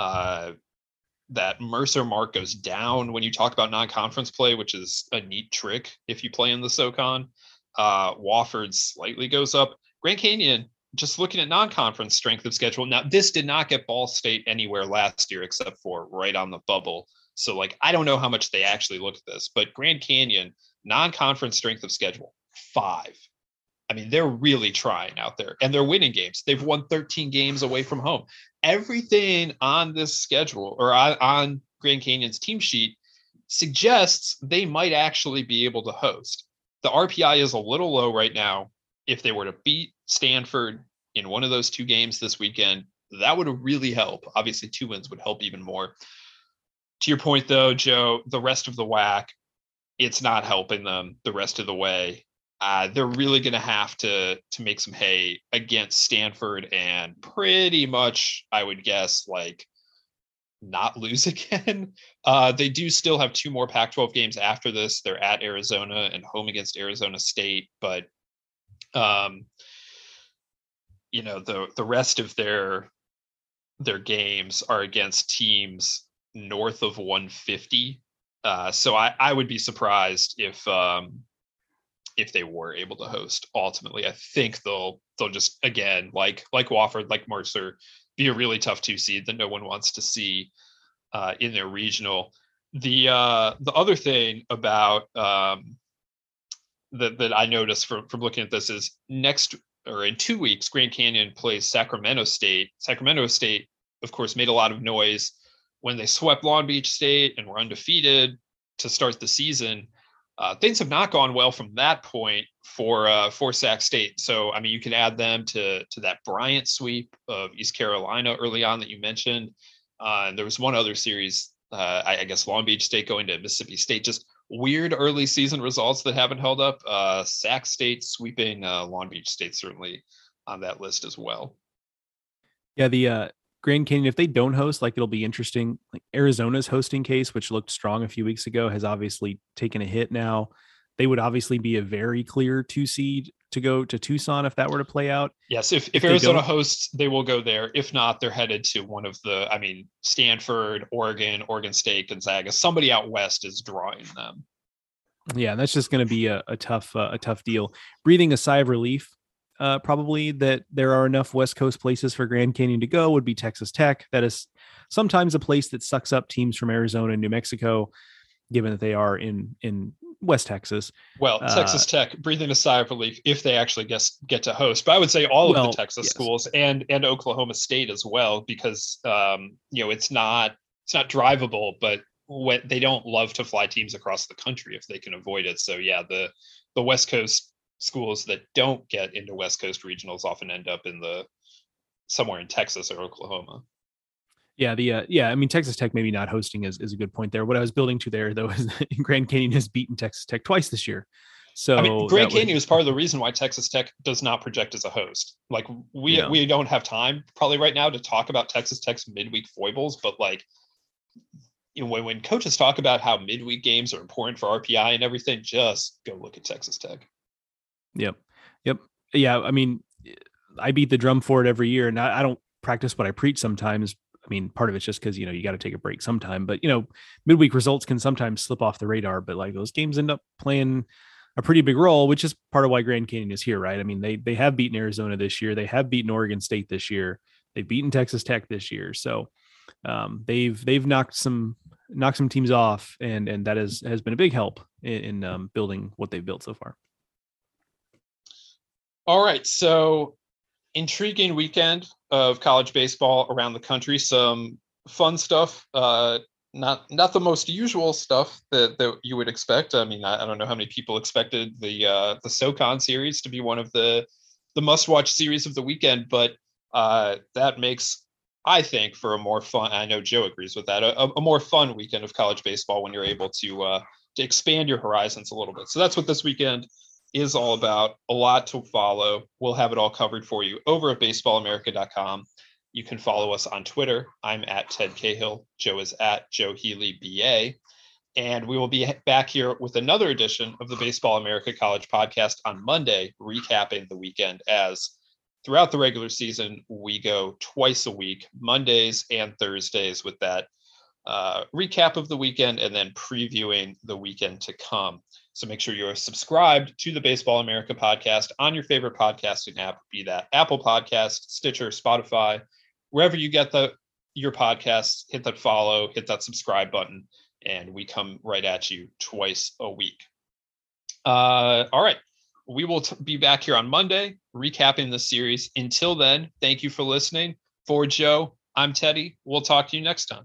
That Mercer mark goes down when you talk about non-conference play, which is a neat trick if you play in the SoCon. Wofford slightly goes up. Grand Canyon, just looking at non-conference strength of schedule. Now, this did not get Ball State anywhere last year except for right on the bubble. So, like, I don't know how much they actually look at this, but Grand Canyon, non-conference strength of schedule, 5. I mean, they're really trying out there, and they're winning games. They've won 13 games away from home. Everything on this schedule or on Grand Canyon's team sheet suggests they might actually be able to host. The RPI is a little low right now. If they were to beat Stanford in one of those 2 games this weekend, that would really help. Obviously, 2 wins would help even more. To your point, though, Joe, the rest of the WAC, it's not helping them the rest of the way. They're really going to have to make some hay against Stanford and pretty much, I would guess, like, not lose again. They do still have 2 more Pac-12 games after this. They're at Arizona and home against Arizona State, but you know, the rest of their games are against teams north of 150. So I would be surprised if they were able to host. Ultimately, I think they'll just, again, like Wofford, like Mercer, be a really tough 2 seed that no one wants to see in their regional. The other thing about that I noticed from looking at this is in 2 weeks, Grand Canyon plays Sacramento State. Sacramento State, of course, made a lot of noise when they swept Long Beach State and were undefeated to start the season. Things have not gone well from that point for Sac State. So, I mean, you can add them to that Bryant sweep of East Carolina early on that you mentioned. And there was one other series, I guess Long Beach State going to Mississippi State, just weird early season results that haven't held up. Sac State sweeping Long Beach State certainly on that list as well. Yeah, the Grand Canyon, if they don't host, like, it'll be interesting. Like, Arizona's hosting case, which looked strong a few weeks ago, has obviously taken a hit now. They would obviously be a very clear 2 seed to go to Tucson if that were to play out. Yes, if Arizona hosts, they will go there. If not, they're headed to one of the, I mean, Stanford, Oregon State, Gonzaga. Somebody out west is drawing them. Yeah, that's just going to be a tough deal. Breathing a sigh of relief, probably, that there are enough West Coast places for Grand Canyon to go would be Texas Tech. That is sometimes a place that sucks up teams from Arizona and New Mexico, given that they are in West Texas. Well, Texas Tech, breathing a sigh of relief if they actually get to host. But I would say all of the Texas schools and Oklahoma State as well, because it's not drivable, but they don't love to fly teams across the country if they can avoid it. So yeah, the West Coast schools that don't get into West Coast regionals often end up somewhere in Texas or Oklahoma. Yeah, I mean, Texas Tech maybe not hosting is a good point there. What I was building to there, though, is that Grand Canyon has beaten Texas Tech twice this year. So I mean, Grand Canyon is part of the reason why Texas Tech does not project as a host. Like, we don't have time probably right now to talk about Texas Tech's midweek foibles, but like, when coaches talk about how midweek games are important for RPI and everything, just go look at Texas Tech. Yep. Yeah, I mean, I beat the drum for it every year, and I don't practice what I preach sometimes. I mean, part of it's just because, you got to take a break sometime, but, midweek results can sometimes slip off the radar, but like those games end up playing a pretty big role, which is part of why Grand Canyon is here, right? I mean, they have beaten Arizona this year. They have beaten Oregon State this year. They've beaten Texas Tech this year. So they've knocked some teams off, and that has been a big help in building what they've built so far. All right. So intriguing weekend of college baseball around the country. Some fun stuff, not the most usual stuff that you would expect. I mean, I don't know how many people expected the SoCon series to be one of the must-watch series of the weekend, but that makes I think, for a more fun, I know Joe agrees with that, a more fun weekend of college baseball when you're able to expand your horizons a little bit. So that's what this weekend is all about. A lot to follow. We'll have it all covered for you over at baseballamerica.com. You can follow us on Twitter. I'm at Ted Cahill. Joe is at Joe Healy BA. And we will be back here with another edition of the Baseball America College Podcast on Monday, recapping the weekend. As throughout the regular season, we go twice a week, Mondays and Thursdays, with that recap of the weekend and then previewing the weekend to come. So make sure you're subscribed to the Baseball America Podcast on your favorite podcasting app, be that Apple Podcast, Stitcher, Spotify, wherever you get your podcasts. Hit that follow, hit that subscribe button, and we come right at you twice a week. All right. We will be back here on Monday, recapping the series. Until then, thank you for listening. For Joe, I'm Teddy. We'll talk to you next time.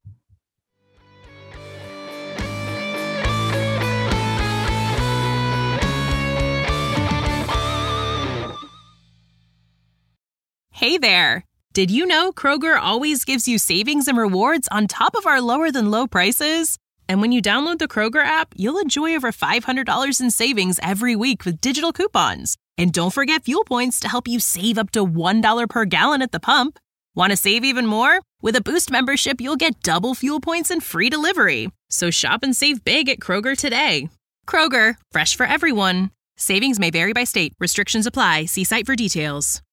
Hey there. Did you know Kroger always gives you savings and rewards on top of our lower than low prices? And when you download the Kroger app, you'll enjoy over $500 in savings every week with digital coupons. And don't forget fuel points to help you save up to $1 per gallon at the pump. Want to save even more? With a Boost membership, you'll get double fuel points and free delivery. So shop and save big at Kroger today. Kroger, fresh for everyone. Savings may vary by state. Restrictions apply. See site for details.